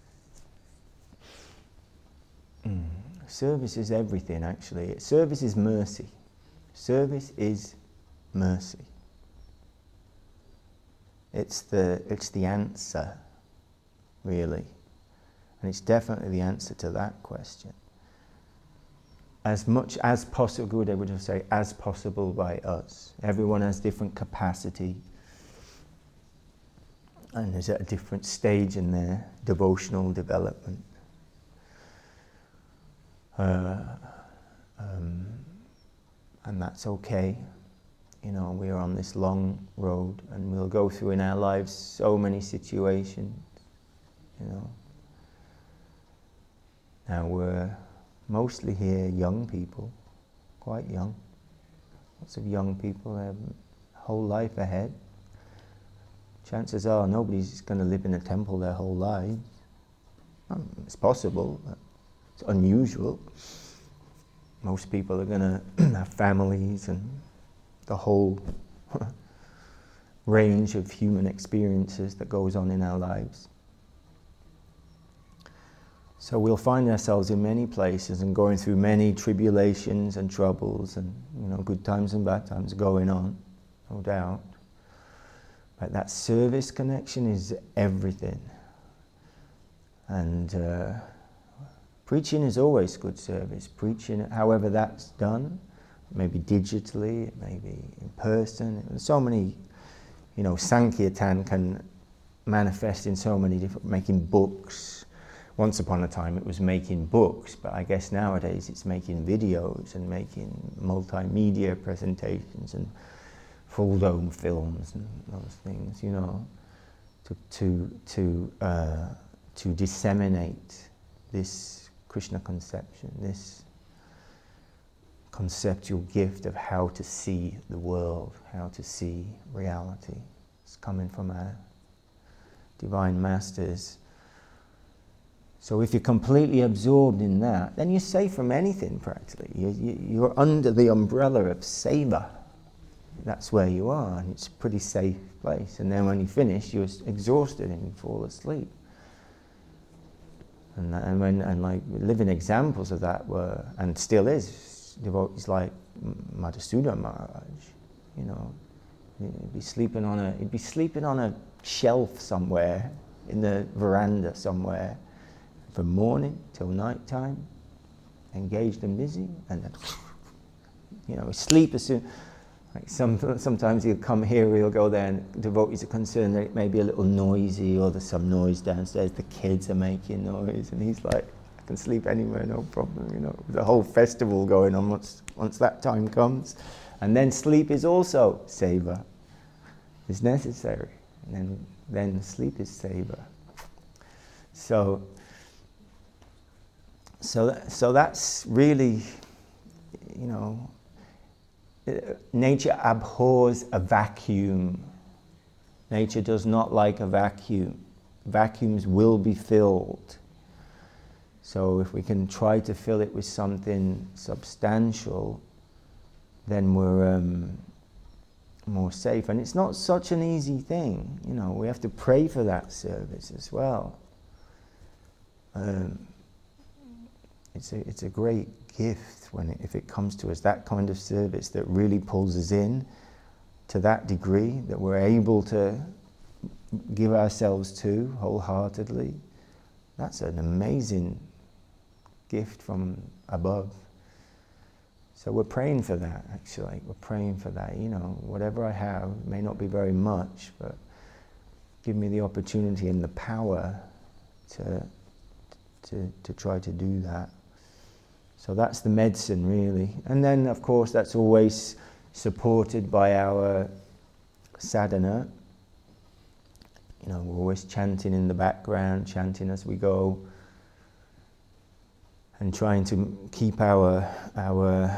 mm, service is everything, actually. Service is mercy. Service is mercy. It's the, it's the answer, really. And it's definitely the answer to that question. As much as possible, Gurudev would say, as possible by us. Everyone has different capacity and is at a different stage in their devotional development. Uh, um, and that's okay. You know, we are on this long road and we'll go through in our lives so many situations, you know. Now we're mostly here young people, quite young. Lots of young people have a whole life ahead. chances are nobody's going to live in a temple their whole life. Um, it's possible, but it's unusual. Most people are going to have families and the whole range of human experiences that goes on in our lives. So we'll find ourselves in many places and going through many tribulations and troubles and, you know, good times and bad times going on, no doubt. But that service connection is everything. And uh, preaching is always good service. Preaching, however that's done, maybe digitally, maybe in person. So many, you know, Sankirtan can manifest in so many different, making books. Once upon a time it was making books, but I guess nowadays it's making videos and making multimedia presentations and full dome films and those things, you know, to to to uh, to disseminate this Krishna conception, this conceptual gift of how to see the world, how to see reality. It's coming from our divine masters. So if you're completely absorbed in that, then you're safe from anything practically. You, you, you're under the umbrella of seva. That's where you are, and it's a pretty safe place. And then when you finish, you're exhausted and you fall asleep. And, and when and like living examples of that were, and still is, devotees like Madhusudana Maharaj. You know, he'd be sleeping on a he'd be sleeping on a shelf somewhere in the veranda somewhere, from morning till night time, engaged and busy, and then, you know, sleep as soon. Like some, sometimes he'll come here, he'll go there, and devotees are concerned that it may be a little noisy, or there's some noise downstairs, the kids are making noise, and he's like, I can sleep anywhere, no problem, you know. The whole festival going on once, once that time comes. And then sleep is also seva. It's necessary. And then, then sleep is seva. So, so, that, so that's really, you know, nature abhors a vacuum. Nature does not like a vacuum. Vacuums will be filled. So if we can try to fill it with something substantial, then we're um, more safe. And it's not such an easy thing. You know, we have to pray for that service as well. Um, it's a it's a great gift when it, if it comes to us, that kind of service that really pulls us in to that degree that we're able to give ourselves to wholeheartedly. That's an amazing gift from above. So we're praying for that, actually. We're praying for that. You know, whatever I have, it may not be very much, but give me the opportunity and the power to to to try to do that. So that's the medicine, really. And then, of course, that's always supported by our sadhana. You know, we're always chanting in the background, chanting as we go, and trying to keep our our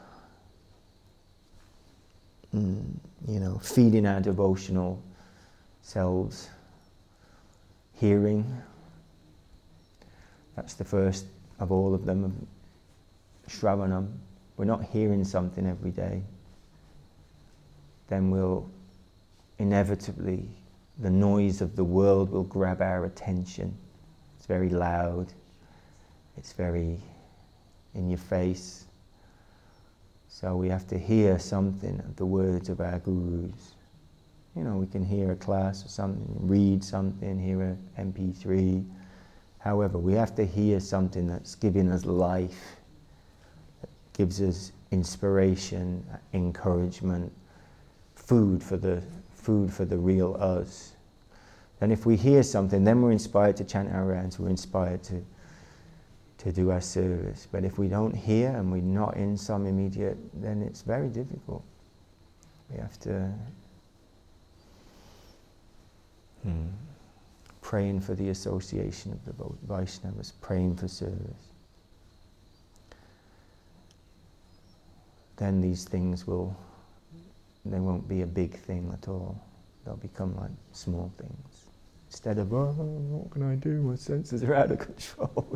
mm, you know, feeding our devotional selves, hearing. That's the first of all of them. Shravanam. We're not hearing something every day, then we'll inevitably, the noise of the world will grab our attention. It's very loud, it's very in your face. So we have to hear something of the words of our gurus. You know, we can hear a class or something, read something, hear an M P three. However, we have to hear something that's giving us life, gives us inspiration, encouragement, food for the food for the real us. And if we hear something, then we're inspired to chant our rounds, we're inspired to to do our service. But if we don't hear and we're not in some immediate, then it's very difficult. We have to hmm, praying for the association of the Vaishnavas, praying for service. Then these things will, they won't be a big thing at all. they'll become like small things. Instead of, oh, what can I do? My senses are out of control.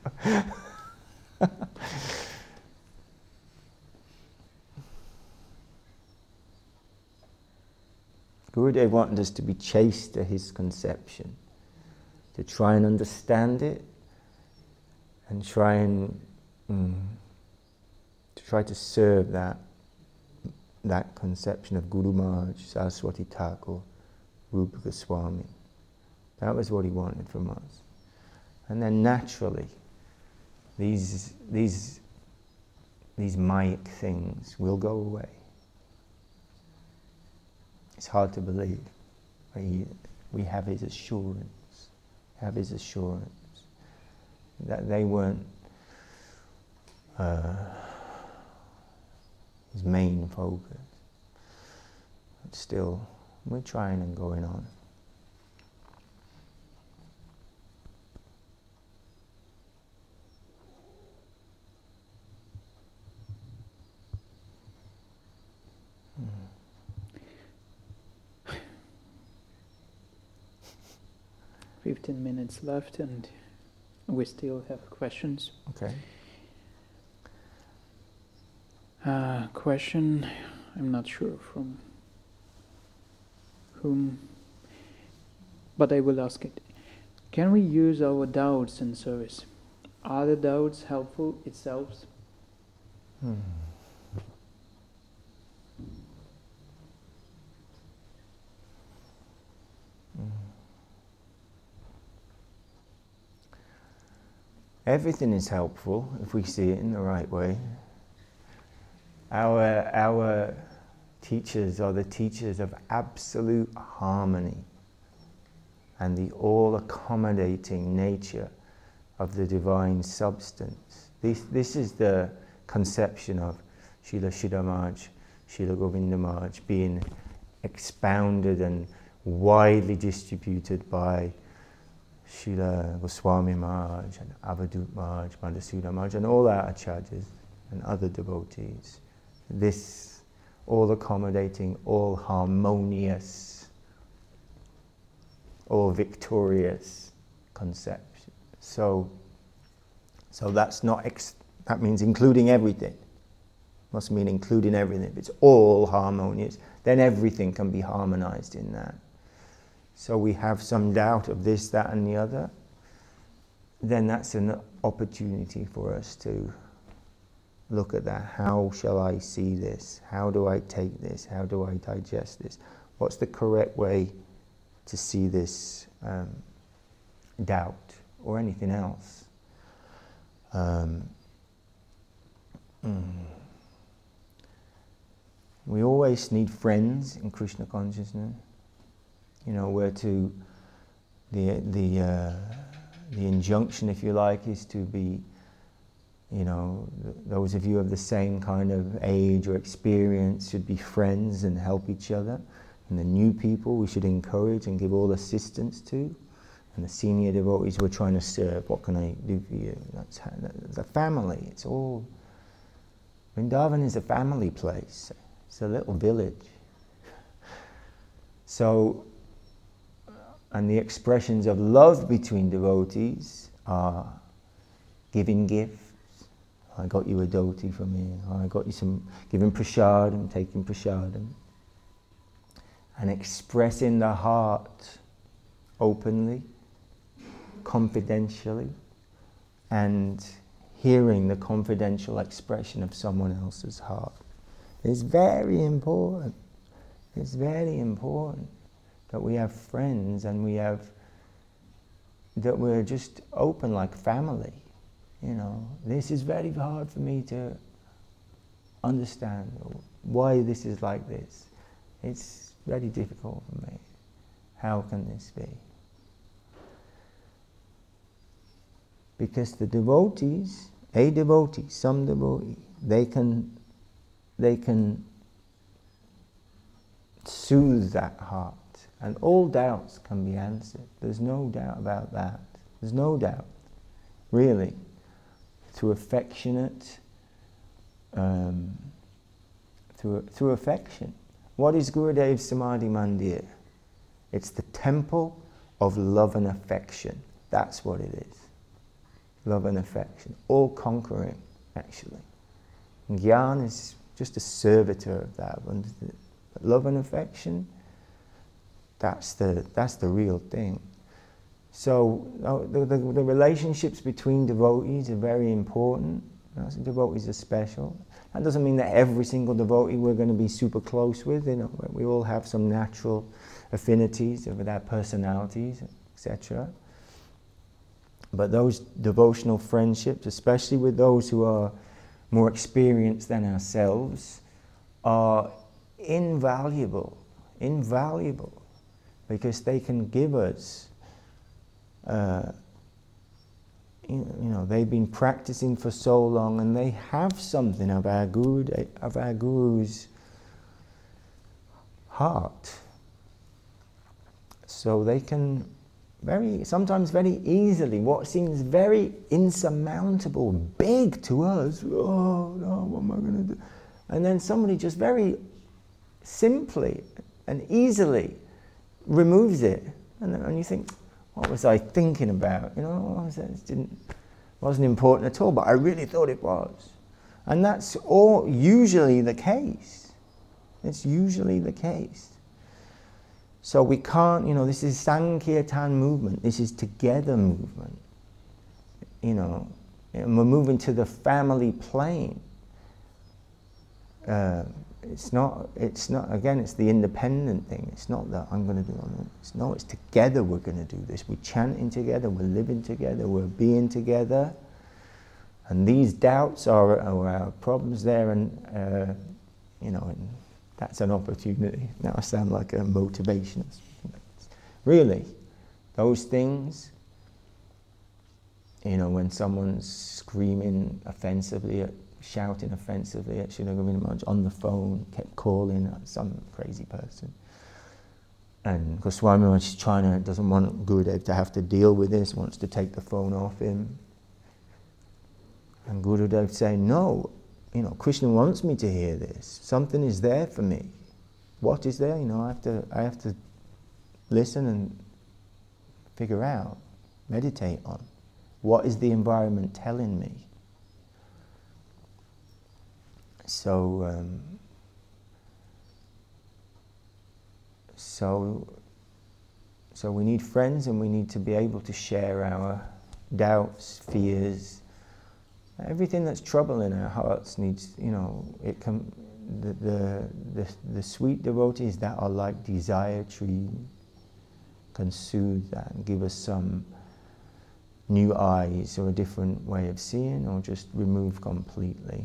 Gurudev wanted us to be chaste to his conception, to try and understand it, and try and mm, to try to serve that that conception of Guru Maharaj, Saraswati Thakur, Rupa Goswami. That was what he wanted from us. And then naturally, these these these Mayic things will go away. It's hard to believe. We, we have his assurance, have his assurance that they weren't uh, his main focus. But still, we're trying and going on. fifteen minutes left and we still have questions. Okay. Uh, question, I'm not sure from whom, but I will ask it. Can we use our doubts in service? Are the doubts helpful itself? Hmm. Mm. Everything is helpful if we see it in the right way. Our, our teachers are the teachers of absolute harmony and the all-accommodating nature of the divine substance. This, this is the conception of Srila Sridhar Maharaj, Srila Govinda Maharaj being expounded and widely distributed by Srila Goswami Maharaj and Avadut Maharaj, Madhusudana Maharaj, and all our acharyas and other devotees. This all-accommodating, all-harmonious, all-victorious conception. So, so that's not, ex- that means including everything. Must mean including everything. If it's all harmonious, then everything can be harmonized in that. So we have some doubt of this, that, and the other, then that's an opportunity for us to look at that. How shall I see this? How do I take this? How do I digest this? What's the correct way to see this um, doubt or anything else? Um, mm. We always need friends in Krishna consciousness. You know, we're to, the the uh, the injunction, if you like, is to be, you know, th- those of you of the same kind of age or experience should be friends and help each other. And the new people we should encourage and give all assistance to. And the senior devotees we're trying to serve. What can I do for you? That's how, that's a family. It's all. Vrindavan is a family place. It's a little village. So. And the expressions of love between devotees are giving gifts. I got you a dhoti from here. I got you some, giving prasadam, taking prasadam. And expressing the heart openly, confidentially, and hearing the confidential expression of someone else's heart. It's very important. It's very important that we have friends and we have, that we're just open like family. You know, this is very hard for me to understand why this is like this. It's very difficult for me. How can this be? Because the devotees, a devotee, some devotee, they can, they can soothe that heart. And all doubts can be answered. There's no doubt about that. There's no doubt, really. Through affectionate, um, through through affection. What is Gurudev's Samadhi Mandir? It's the temple of love and affection. That's what it is. Love and affection. All conquering, actually. And Gyan is just a servitor of that. But love and affection, that's the, that's the real thing. So the, the, the relationships between devotees are very important. You know, so devotees are special. That doesn't mean that every single devotee we're going to be super close with. You know, we all have some natural affinities with our personalities, et cetera. But those devotional friendships, especially with those who are more experienced than ourselves, are invaluable, invaluable, because they can give us, uh, you know, they've been practicing for so long, and they have something of our guru, of our guru's heart. So they can very, sometimes very easily, what seems very insurmountable, big to us, oh no, what am I going to do? And then somebody just very simply and easily removes it. And, then, and you think, what was I thinking about? You know, what was that? It didn't, wasn't important at all, but I really thought it was. And that's all usually the case. It's usually the case. So we can't, you know, this is Sankirtan movement, this is together movement. You know, and we're moving to the family plane. Uh, it's not, it's not, again, it's the independent thing. It's not that I'm going to do it. It's, no, it's together we're going to do this. We're chanting together, we're living together, we're being together. And these doubts are, are our problems there, and, uh, you know, and that's an opportunity. Now I sound like a motivationist. Really, those things, you know, when someone's screaming offensively, at, shouting offensively at Srila Govinda Maharaj on the phone, kept calling some crazy person. And Goswami Maharaj is trying to, doesn't want Gurudev to have to deal with this, wants to take the phone off him. And Gurudev saying, no, you know, Krishna wants me to hear this. Something is there for me. What is there? You know, I have to, I have to listen and figure out, meditate on. What is the environment telling me? So, um, so, so we need friends, and we need to be able to share our doubts, fears, everything that's troubling our hearts needs, you know, it can, the, the, the, the sweet devotees that are like desire trees can soothe that and give us some new eyes or a different way of seeing, or just remove completely.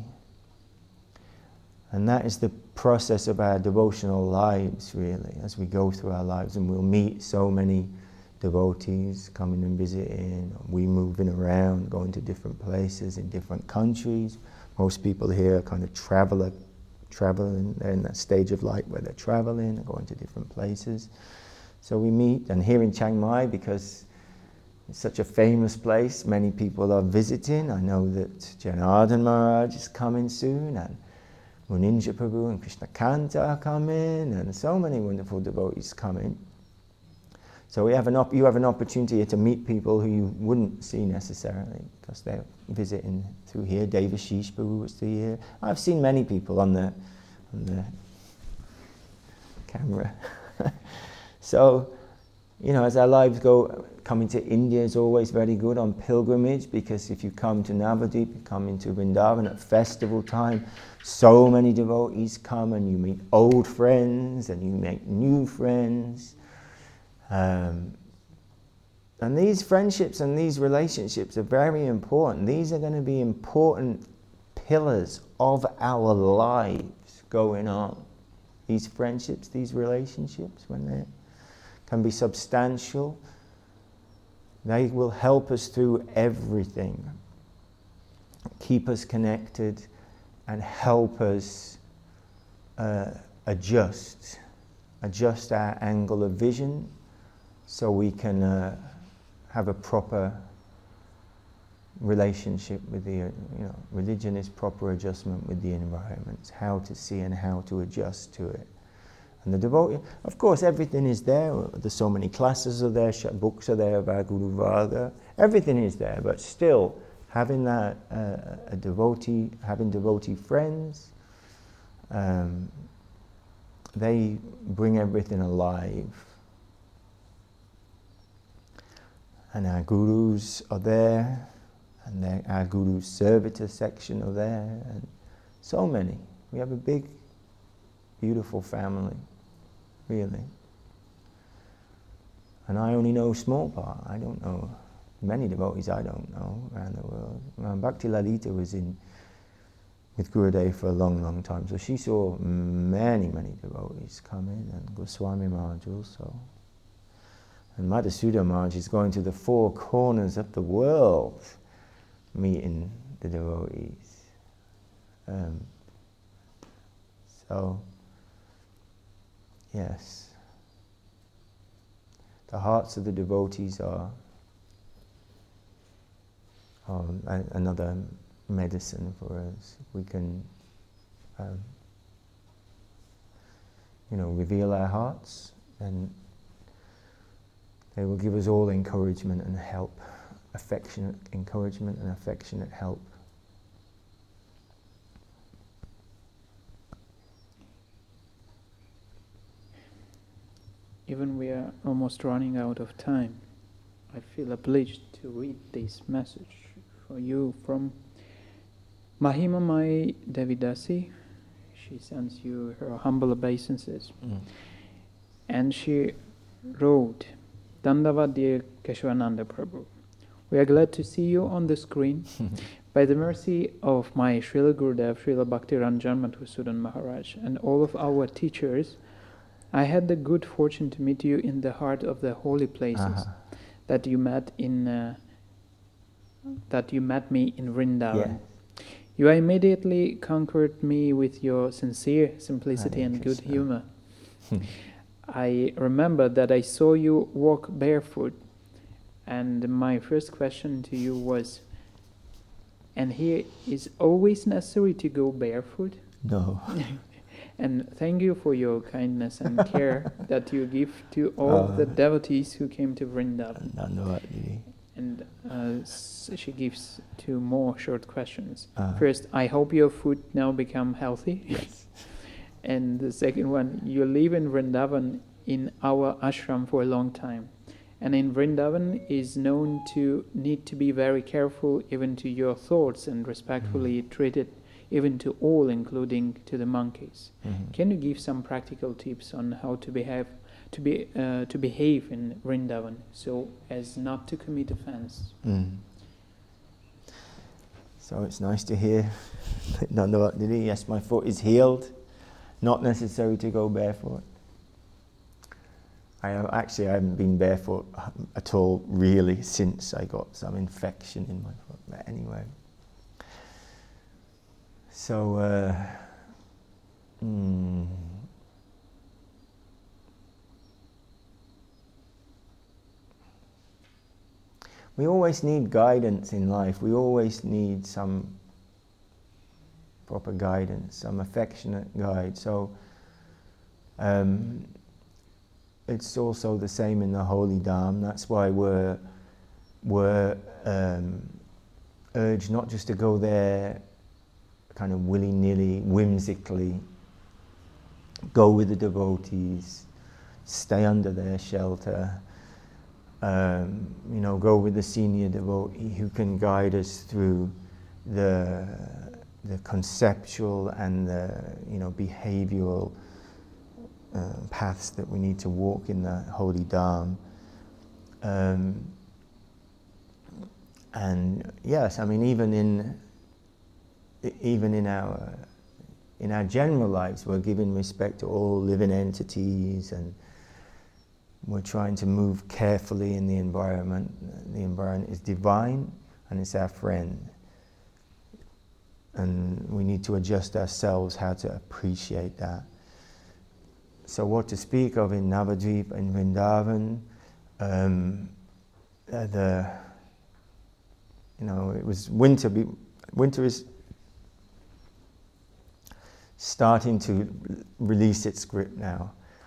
And that is the process of our devotional lives, really, as we go through our lives, and we'll meet so many devotees coming and visiting, we moving around, going to different places in different countries. Most people here are kind of traveler, traveling, they're in that stage of life where they're traveling, they're going to different places. So we meet, and here in Chiang Mai, because it's such a famous place, many people are visiting. I know that Janardhan Maharaj is coming soon, and Muninja Prabhu and Krishna Kanta are coming, and so many wonderful devotees coming. So we have an op- you have an opportunity to meet people who you wouldn't see necessarily, because they're visiting through here. Devashish Prabhu was through here. I've seen many people on the, on the camera. So, you know, as our lives go, coming to India is always very good on pilgrimage, because if you come to Navadvip, you come into Vrindavan at festival time, so many devotees come, and you meet old friends and you make new friends. Um, and these friendships and these relationships are very important. These are going to be important pillars of our lives going on. These friendships, these relationships, when they can be substantial, they will help us through everything, keep us connected, and help us uh, adjust, adjust our angle of vision, so we can uh, have a proper relationship with the, you know, religion is proper adjustment with the environment, how to see and how to adjust to it. And the devotee, of course, everything is there. There's so many classes are there, books are there about Guru Varga. Everything is there, but still, having that uh, a devotee, having devotee friends, um, they bring everything alive. And our gurus are there, and their, our Guru's servitor section are there, and so many. We have a big, beautiful family, really. And I only know a small part. I don't know many devotees. I don't know around the world. Um, Bhakti Lalita was in with Gurudev for a long, long time, so she saw many, many devotees come in, and Goswami Maharaj also. And Madhusudana Maharaj is going to the four corners of the world, meeting the devotees. Um, so, yes, the hearts of the devotees are, are a, another medicine for us. We can, um, you know, reveal our hearts, and they will give us all encouragement and help, affectionate encouragement and affectionate help. Even we are almost running out of time, I feel obliged to read this message for you from Mahima Mai Devidasi. She sends you her humble obeisances. Mm. And she wrote, Dandavad dear Keshavananda Prabhu. We are glad to see you on the screen. By the mercy of my Srila Gurudev, Srila Bhaktiranjan Madhusudan Maharaj, and all of our teachers, I had the good fortune to meet you in the heart of the holy places uh-huh. that you met in uh, that you met me in Vrindavan. Yeah. You immediately conquered me with your sincere simplicity Hare and Krishna. Good humor. I remember that I saw you walk barefoot, and my first question to you was, and here is always necessary to go barefoot? No. And thank you for your kindness and care that you give to all uh, the devotees who came to Vrindavan. No, and uh, she gives two more short questions. Uh, First, I hope your food now become healthy. Yes. And the second one, you live in Vrindavan in our ashram for a long time. And in Vrindavan is known to need to be very careful even to your thoughts and respectfully mm. treated even to all, including to the monkeys. Mm-hmm. Can you give some practical tips on how to behave, to be uh, to behave in Vrindavan so as not to commit offense? Mm. So it's nice to hear. Dandavad Didi, yes, my foot is healed. Not necessary to go barefoot. I have, actually I haven't been barefoot at all really since I got some infection in my foot. But anyway. So, uh, mm, we always need guidance in life. We always need some proper guidance, some affectionate guide. So, um, it's also the same in the Holy Dham. That's why we're, we're um, urged not just to go there kind of willy-nilly, whimsically, go with the devotees, stay under their shelter, um, you know, go with the senior devotee who can guide us through the the conceptual and the, you know, behavioral uh, paths that we need to walk in the Holy Dham. Um, and yes, I mean, even in even in our in our general lives, we're giving respect to all living entities, and we're trying to move carefully in the environment. The environment is divine, and it's our friend. And we need to adjust ourselves how to appreciate that. So what to speak of in Navadvip and Vrindavan, um, uh, the, you know, it was winter, be, winter is starting to release its grip now.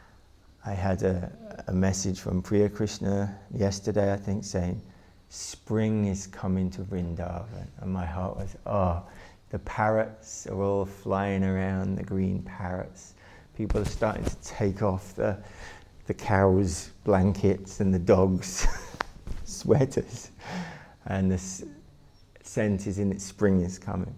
I had a, a message from Priya Krishna yesterday, I think, saying, spring is coming to Vrindavan. And my heart was, oh, the parrots are all flying around, the green parrots. People are starting to take off the, the cows' blankets and the dogs' sweaters. And the s- scent is in it, spring is coming.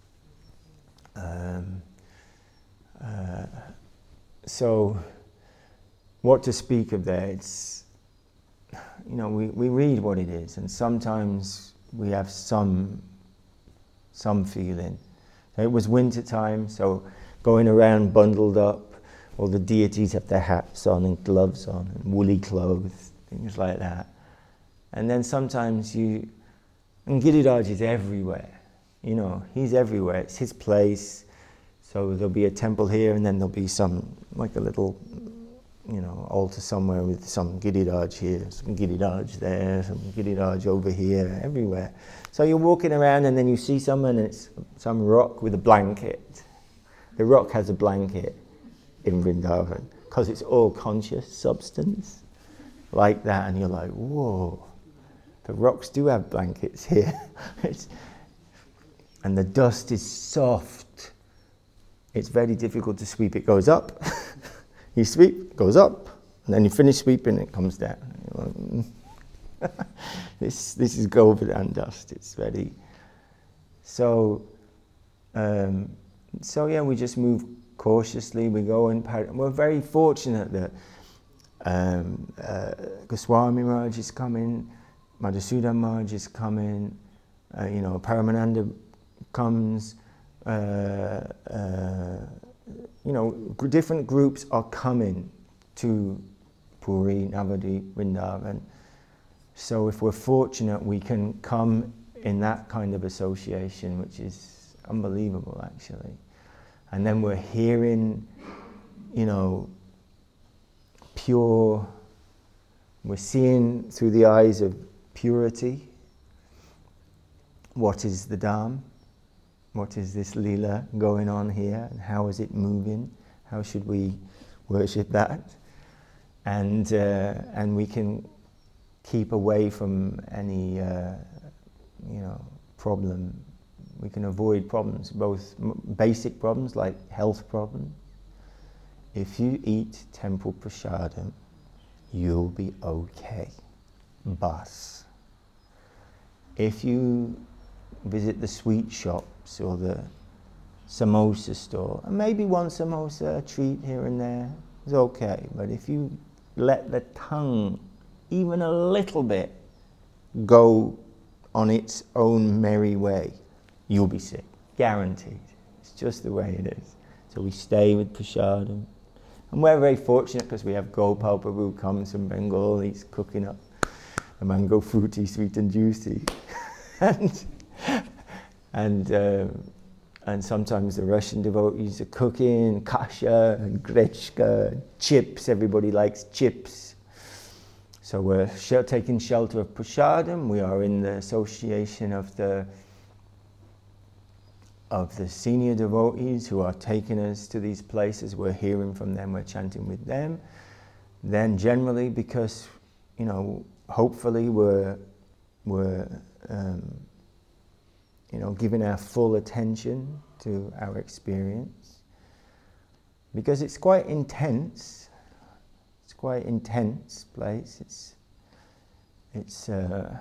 Um, uh, so, what to speak of there? It's, you know, we, we read what it is, and sometimes we have some some feeling. It was winter time, so going around bundled up, all the deities have their hats on and gloves on and woolly clothes, things like that. And then sometimes you, and Giriraj is everywhere, you know, he's everywhere, it's his place. So there'll be a temple here, and then there'll be some, like a little, you know, altar somewhere with some Giriraj here, some Giriraj there, some Giriraj over here, everywhere. So you're walking around and then you see someone, and it's some rock with a blanket. The rock has a blanket in Vrindavan because it's all conscious substance like that, and you're like, whoa, the rocks do have blankets here. It's, and the dust is soft. It's very difficult to sweep. It goes up. You sweep, it goes up, and then you finish sweeping, it comes down. You're like, mm. this this is Govardhan dust. It's very so. Um, so yeah, we just move cautiously. We go in. Par- we're very fortunate that um, uh, Goswami Maharaj is coming, Madhusudan Maharaj is coming. Uh, you know, Paramananda comes. Uh, uh, you know, g- different groups are coming to Puri, Navadvip, Vrindavan. So if we're fortunate, we can come in that kind of association, which is unbelievable, actually. And then we're hearing, you know, pure, we're seeing through the eyes of purity what is the Dham. What is this Leela going on here, and how is it moving? How should we worship that? And uh, and we can keep away from any uh, you know problem. We can avoid problems, both m- basic problems like health problems. If you eat temple prasadam, you'll be okay. Bas. If you visit the sweet shops or the samosa store, and maybe one samosa, a treat here and there, is okay. But if you let the tongue, even a little bit, go on its own merry way, you'll be sick, guaranteed. It's just the way it is. So we stay with prasadam. And we're very fortunate because we have Gopal Prabhu comes from Bengal, he's cooking up the mango fruity, sweet and juicy. and and uh, and sometimes the Russian devotees are cooking kasha and grechka, and chips. Everybody likes chips. So we're sh- taking shelter of prasadam. We are in the association of the of the senior devotees who are taking us to these places. We're hearing from them. We're chanting with them. Then generally, because you know, hopefully we're we're um, you know, giving our full attention to our experience, because it's quite intense. It's quite intense place. It's it's uh,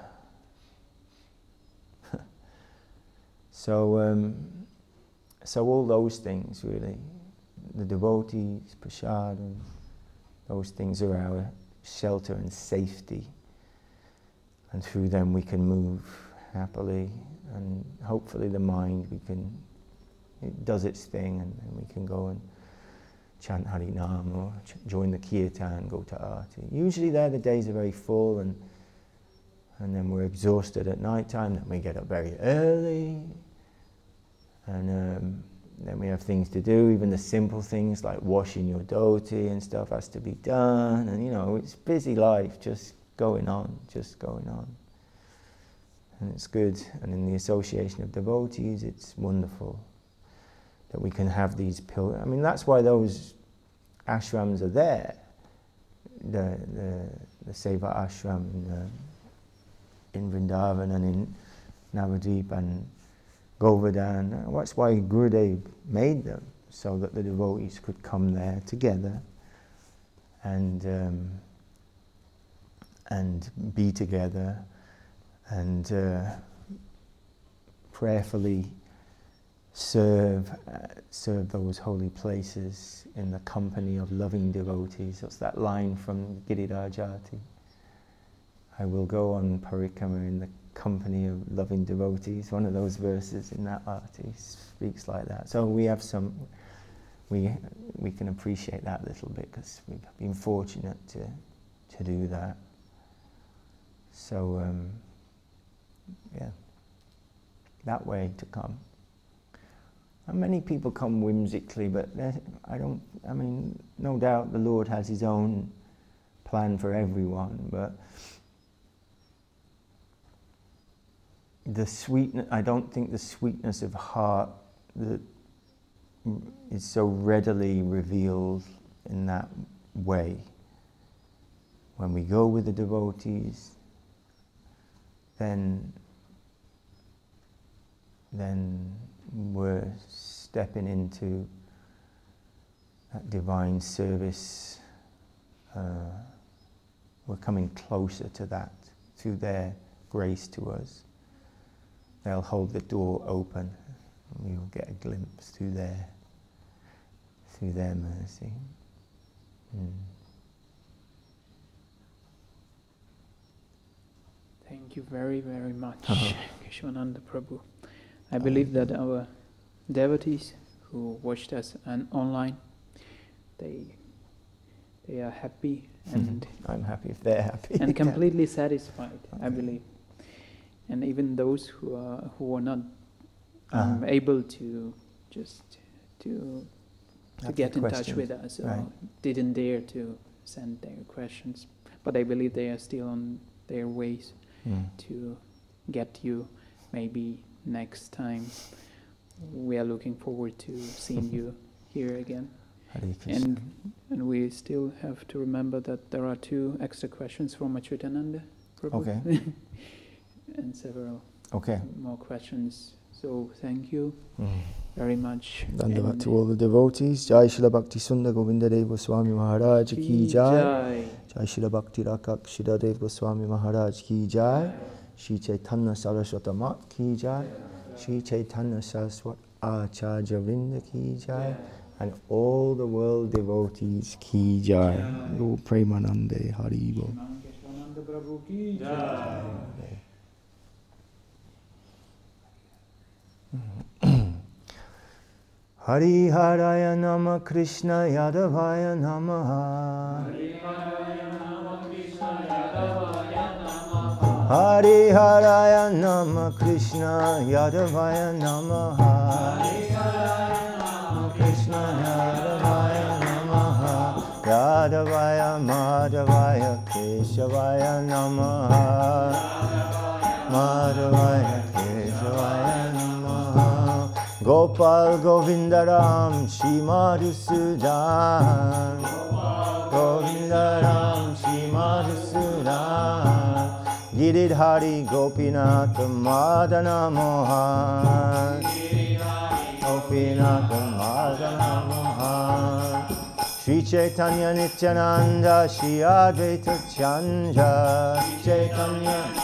so um, so all those things really, the devotees, prasadam, those things are our shelter and safety, and through them we can move happily. And hopefully the mind, we can, it does its thing, and, and we can go and chant Harinam or ch- join the Kirtan, go to Arti. Usually there the days are very full, and and then we're exhausted at night time, then we get up very early, and um, then we have things to do. Even the simple things like washing your dhoti and stuff has to be done, and you know, it's busy life just going on, just going on. And it's good, and in the association of devotees, it's wonderful that we can have these pil- I mean, that's why those ashrams are there, the, the, the Seva Ashram in, the, in Vrindavan and in Navadvip and Govardhan. That's why Gurudev made them, so that the devotees could come there together and um, and be together and uh, prayerfully serve uh, serve those holy places in the company of loving devotees. That's that line from Girirajati. I will go on parikrama in the company of loving devotees. One of those verses in that arti speaks like that. So we have some, we we can appreciate that a little bit because we've been fortunate to to do that. So um, yeah, that way to come. And many people come whimsically, but I don't. I mean, no doubt the Lord has His own plan for everyone, but the sweetness, I don't think the sweetness of heart that is so readily revealed in that way. When we go with the devotees, then then we're stepping into that divine service. Uh, we're coming closer to that through their grace to us. They'll hold the door open, and we will get a glimpse through their through their mercy. Mm. Thank you very, very much, Keshwananda Prabhu. I believe that our devotees who watched us on online, they they are happy and I'm happy if they're happy and completely satisfied. Okay. I believe, and even those who are who are not um, uh-huh. able to just to to Have get in questions. touch with us or right. didn't dare to send their questions, but I believe they are still on their ways mm. to get you maybe next time. We are looking forward to seeing you here again. And and we still have to remember that there are two extra questions from Achyutananda Prabhu. Okay. And several okay. more questions. So thank you mm. very much. Dandavat to all the devotees. Jai Srila Bhakti Sundar Govindadev Goswami Maharaj Ki Jai. Jai Srila Bhakti Rakak Shiradev Goswami Maharaj Ki Jai. Shri Chaitanya Saraswata Mat Ki Jai. Shri Chaitanya Saraswat Acharya Vrinda Ki Jai. And all the world devotees Ki Jai. Lord Premanande Hari Bol. Hari Haraya Nama Krishna Yadavaya Namaha. Hari Haraya Nama Krishna Yadavaya Namaha. Krishna Yadavaya Namaha. Yadavaya Madhavaya Keshavaya Namaha. Madhavaya Keshavaya Namaha. Gopal Govindaram Shri Madhusudan. Govindaram Shri Madhusudan. Giridhari Gopinath Madana Mohan. Gopinath Madana Mohan. Shri Chaitanya Nityananda Shri Advaita Chanja. Chaitanya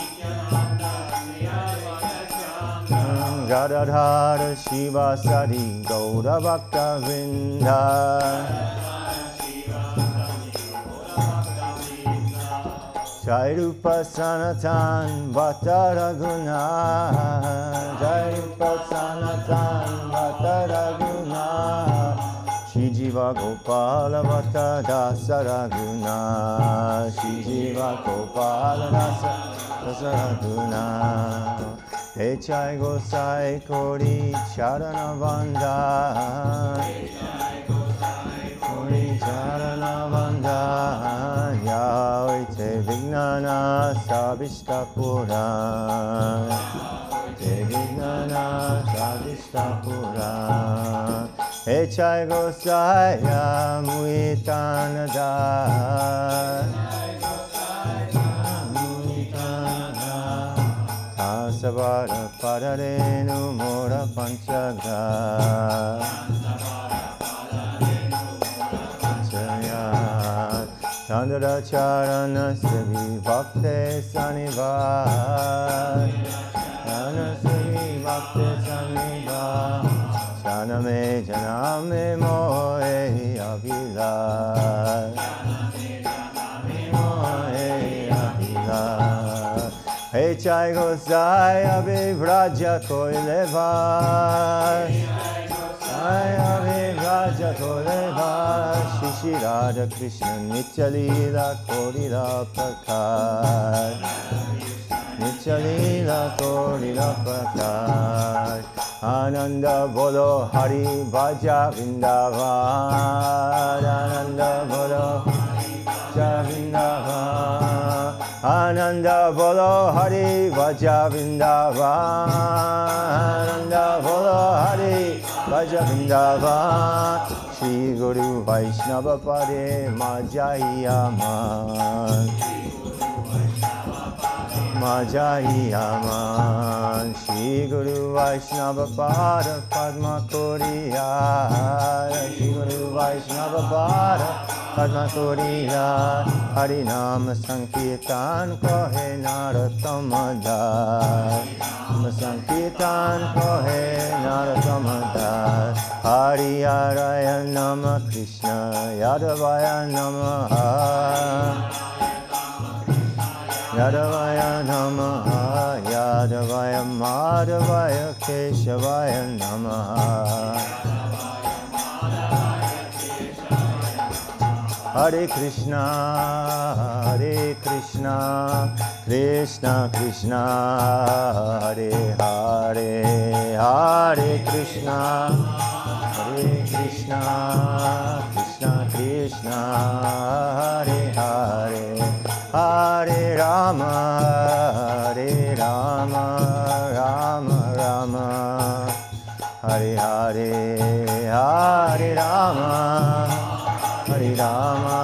Gadadhara Shivasadi Gaura Bhakta Vrinda. Jai Rupa Sanatan Bhatta Raghuna. Jai Rupa Sanatan Bhatta Raghuna. Shri Jiva Gopala Bhatta Dasa Raghuna. Shri Jiva Gopala Dasa Raghuna. Echai Gosai Kori Charana Vanda. Kori Charana Vanda. Yaoite Vignana Sabishta Pura. Te Vignana Sabishta Pura. Echai Gosaya Muitanada Tasavara Padarenu Mora Panchagra Chandra Charana Sevi Bhakte Sanivar Charana Sevi Bhakte Sanivar Chaname Janame Moe Avilar Moe Avilar Hey Chai Gosai Abhi Vraja Koilevar Abhi Vraja Koilevar Shishi Radha Krishna Nitya Leela Korila Prakash Nitya Leela Korila Prakash Ananda Bolo Hari Bhaja Vrindavan Ananda Bolo Bhaja Vrindavan Ananda Bolo Hari Bhaja Vrindavan Ananda Bolo Hari Bhaja Vrindavan Shri Guru Vaishnava Pade Majayaman Majayaman Shri Guru Vaishnava Pada Padma Koriya Shri Guru Vaishnava Pada Padma Koriya Harinama Sankirtan Kohe Narottamada Sankirtan Kohe Narottamada Hari Araya Nama Krishna Yadavaya Namaha Yadavaya Namaha Yadavaya Madhavaya Keshavaya Namaha Hare Krishna Hare Krishna Krishna Krishna Hare Hare Hare Krishna Hare Krishna Krishna Krishna Hare Hare Hare Rama, Hare Rama, Rama Rama, Hare Hare, Hare Rama, Hare Rama.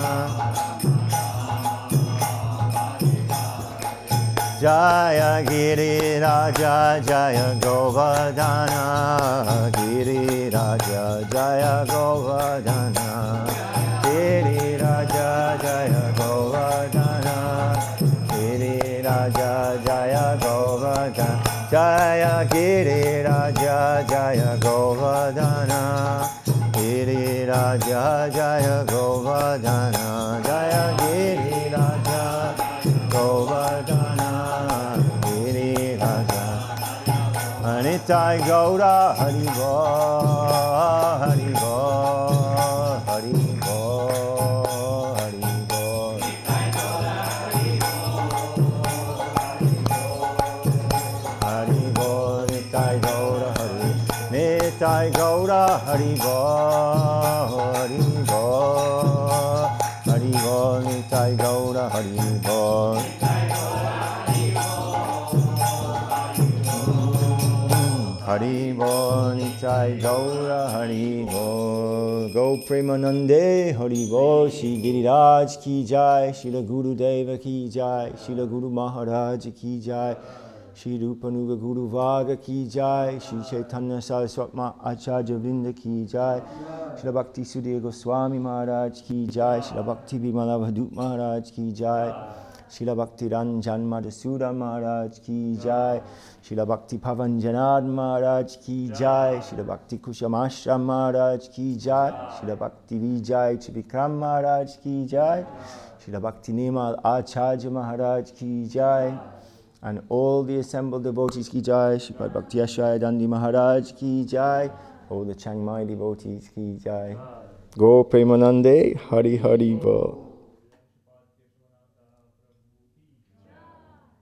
Jaya Giri Raja, Jaya Govardhana, Giri Raja, Jaya Govardhana, Giri Raja, Jaya Govardhana, Giri Raja, Jaya Govardhana, Jaya Giri Raja, Jaya Govardhana, Giri Raja, Jaya Govardhana, Jaya Giri Raja, Govardhana, Giri Raja, Anitai Gaura Haribo, Haribo, Haribo. Nitai Gaura Haribo, Haribo, Haribo, Nitai Gaura Haribo. Haribo, Nitai Gaura Haribo. Go Premanande Haribo, Shri Giriraj Ki Jai, Shri Guru Deva Ki Jai, Shri Guru Maharaj Ki Jai. Shri Rupanuga Guru Vaga Ki Jai, Shri Chaitanya Saraswati Acharya Vrinda Ki Jai, Shri Bhakti Sudhir Goswami Maharaj Ki Jai, Shri Bhakti Vimala Vadut Maharaj Ki Jai, Shri Bhakti Ranjan Madhusudana Maharaj Ki Jai, Shri Bhakti Pavanjanad Maharaj Ki Jai, Shri Bhakti Kushamashram Maharaj Ki Jai, Shri Bhakti Vijay Trivikram Maharaj Ki Jai, Shri Bhakti Nimal Acharya Maharaj Ki Jai, and all the assembled devotees Ki Jai, Shripad Bhakti Ashraya Dandi Maharaj Ki Jai, all the Chiang Mai devotees Ki Jai. Go Premanande, Hari Hari Bo.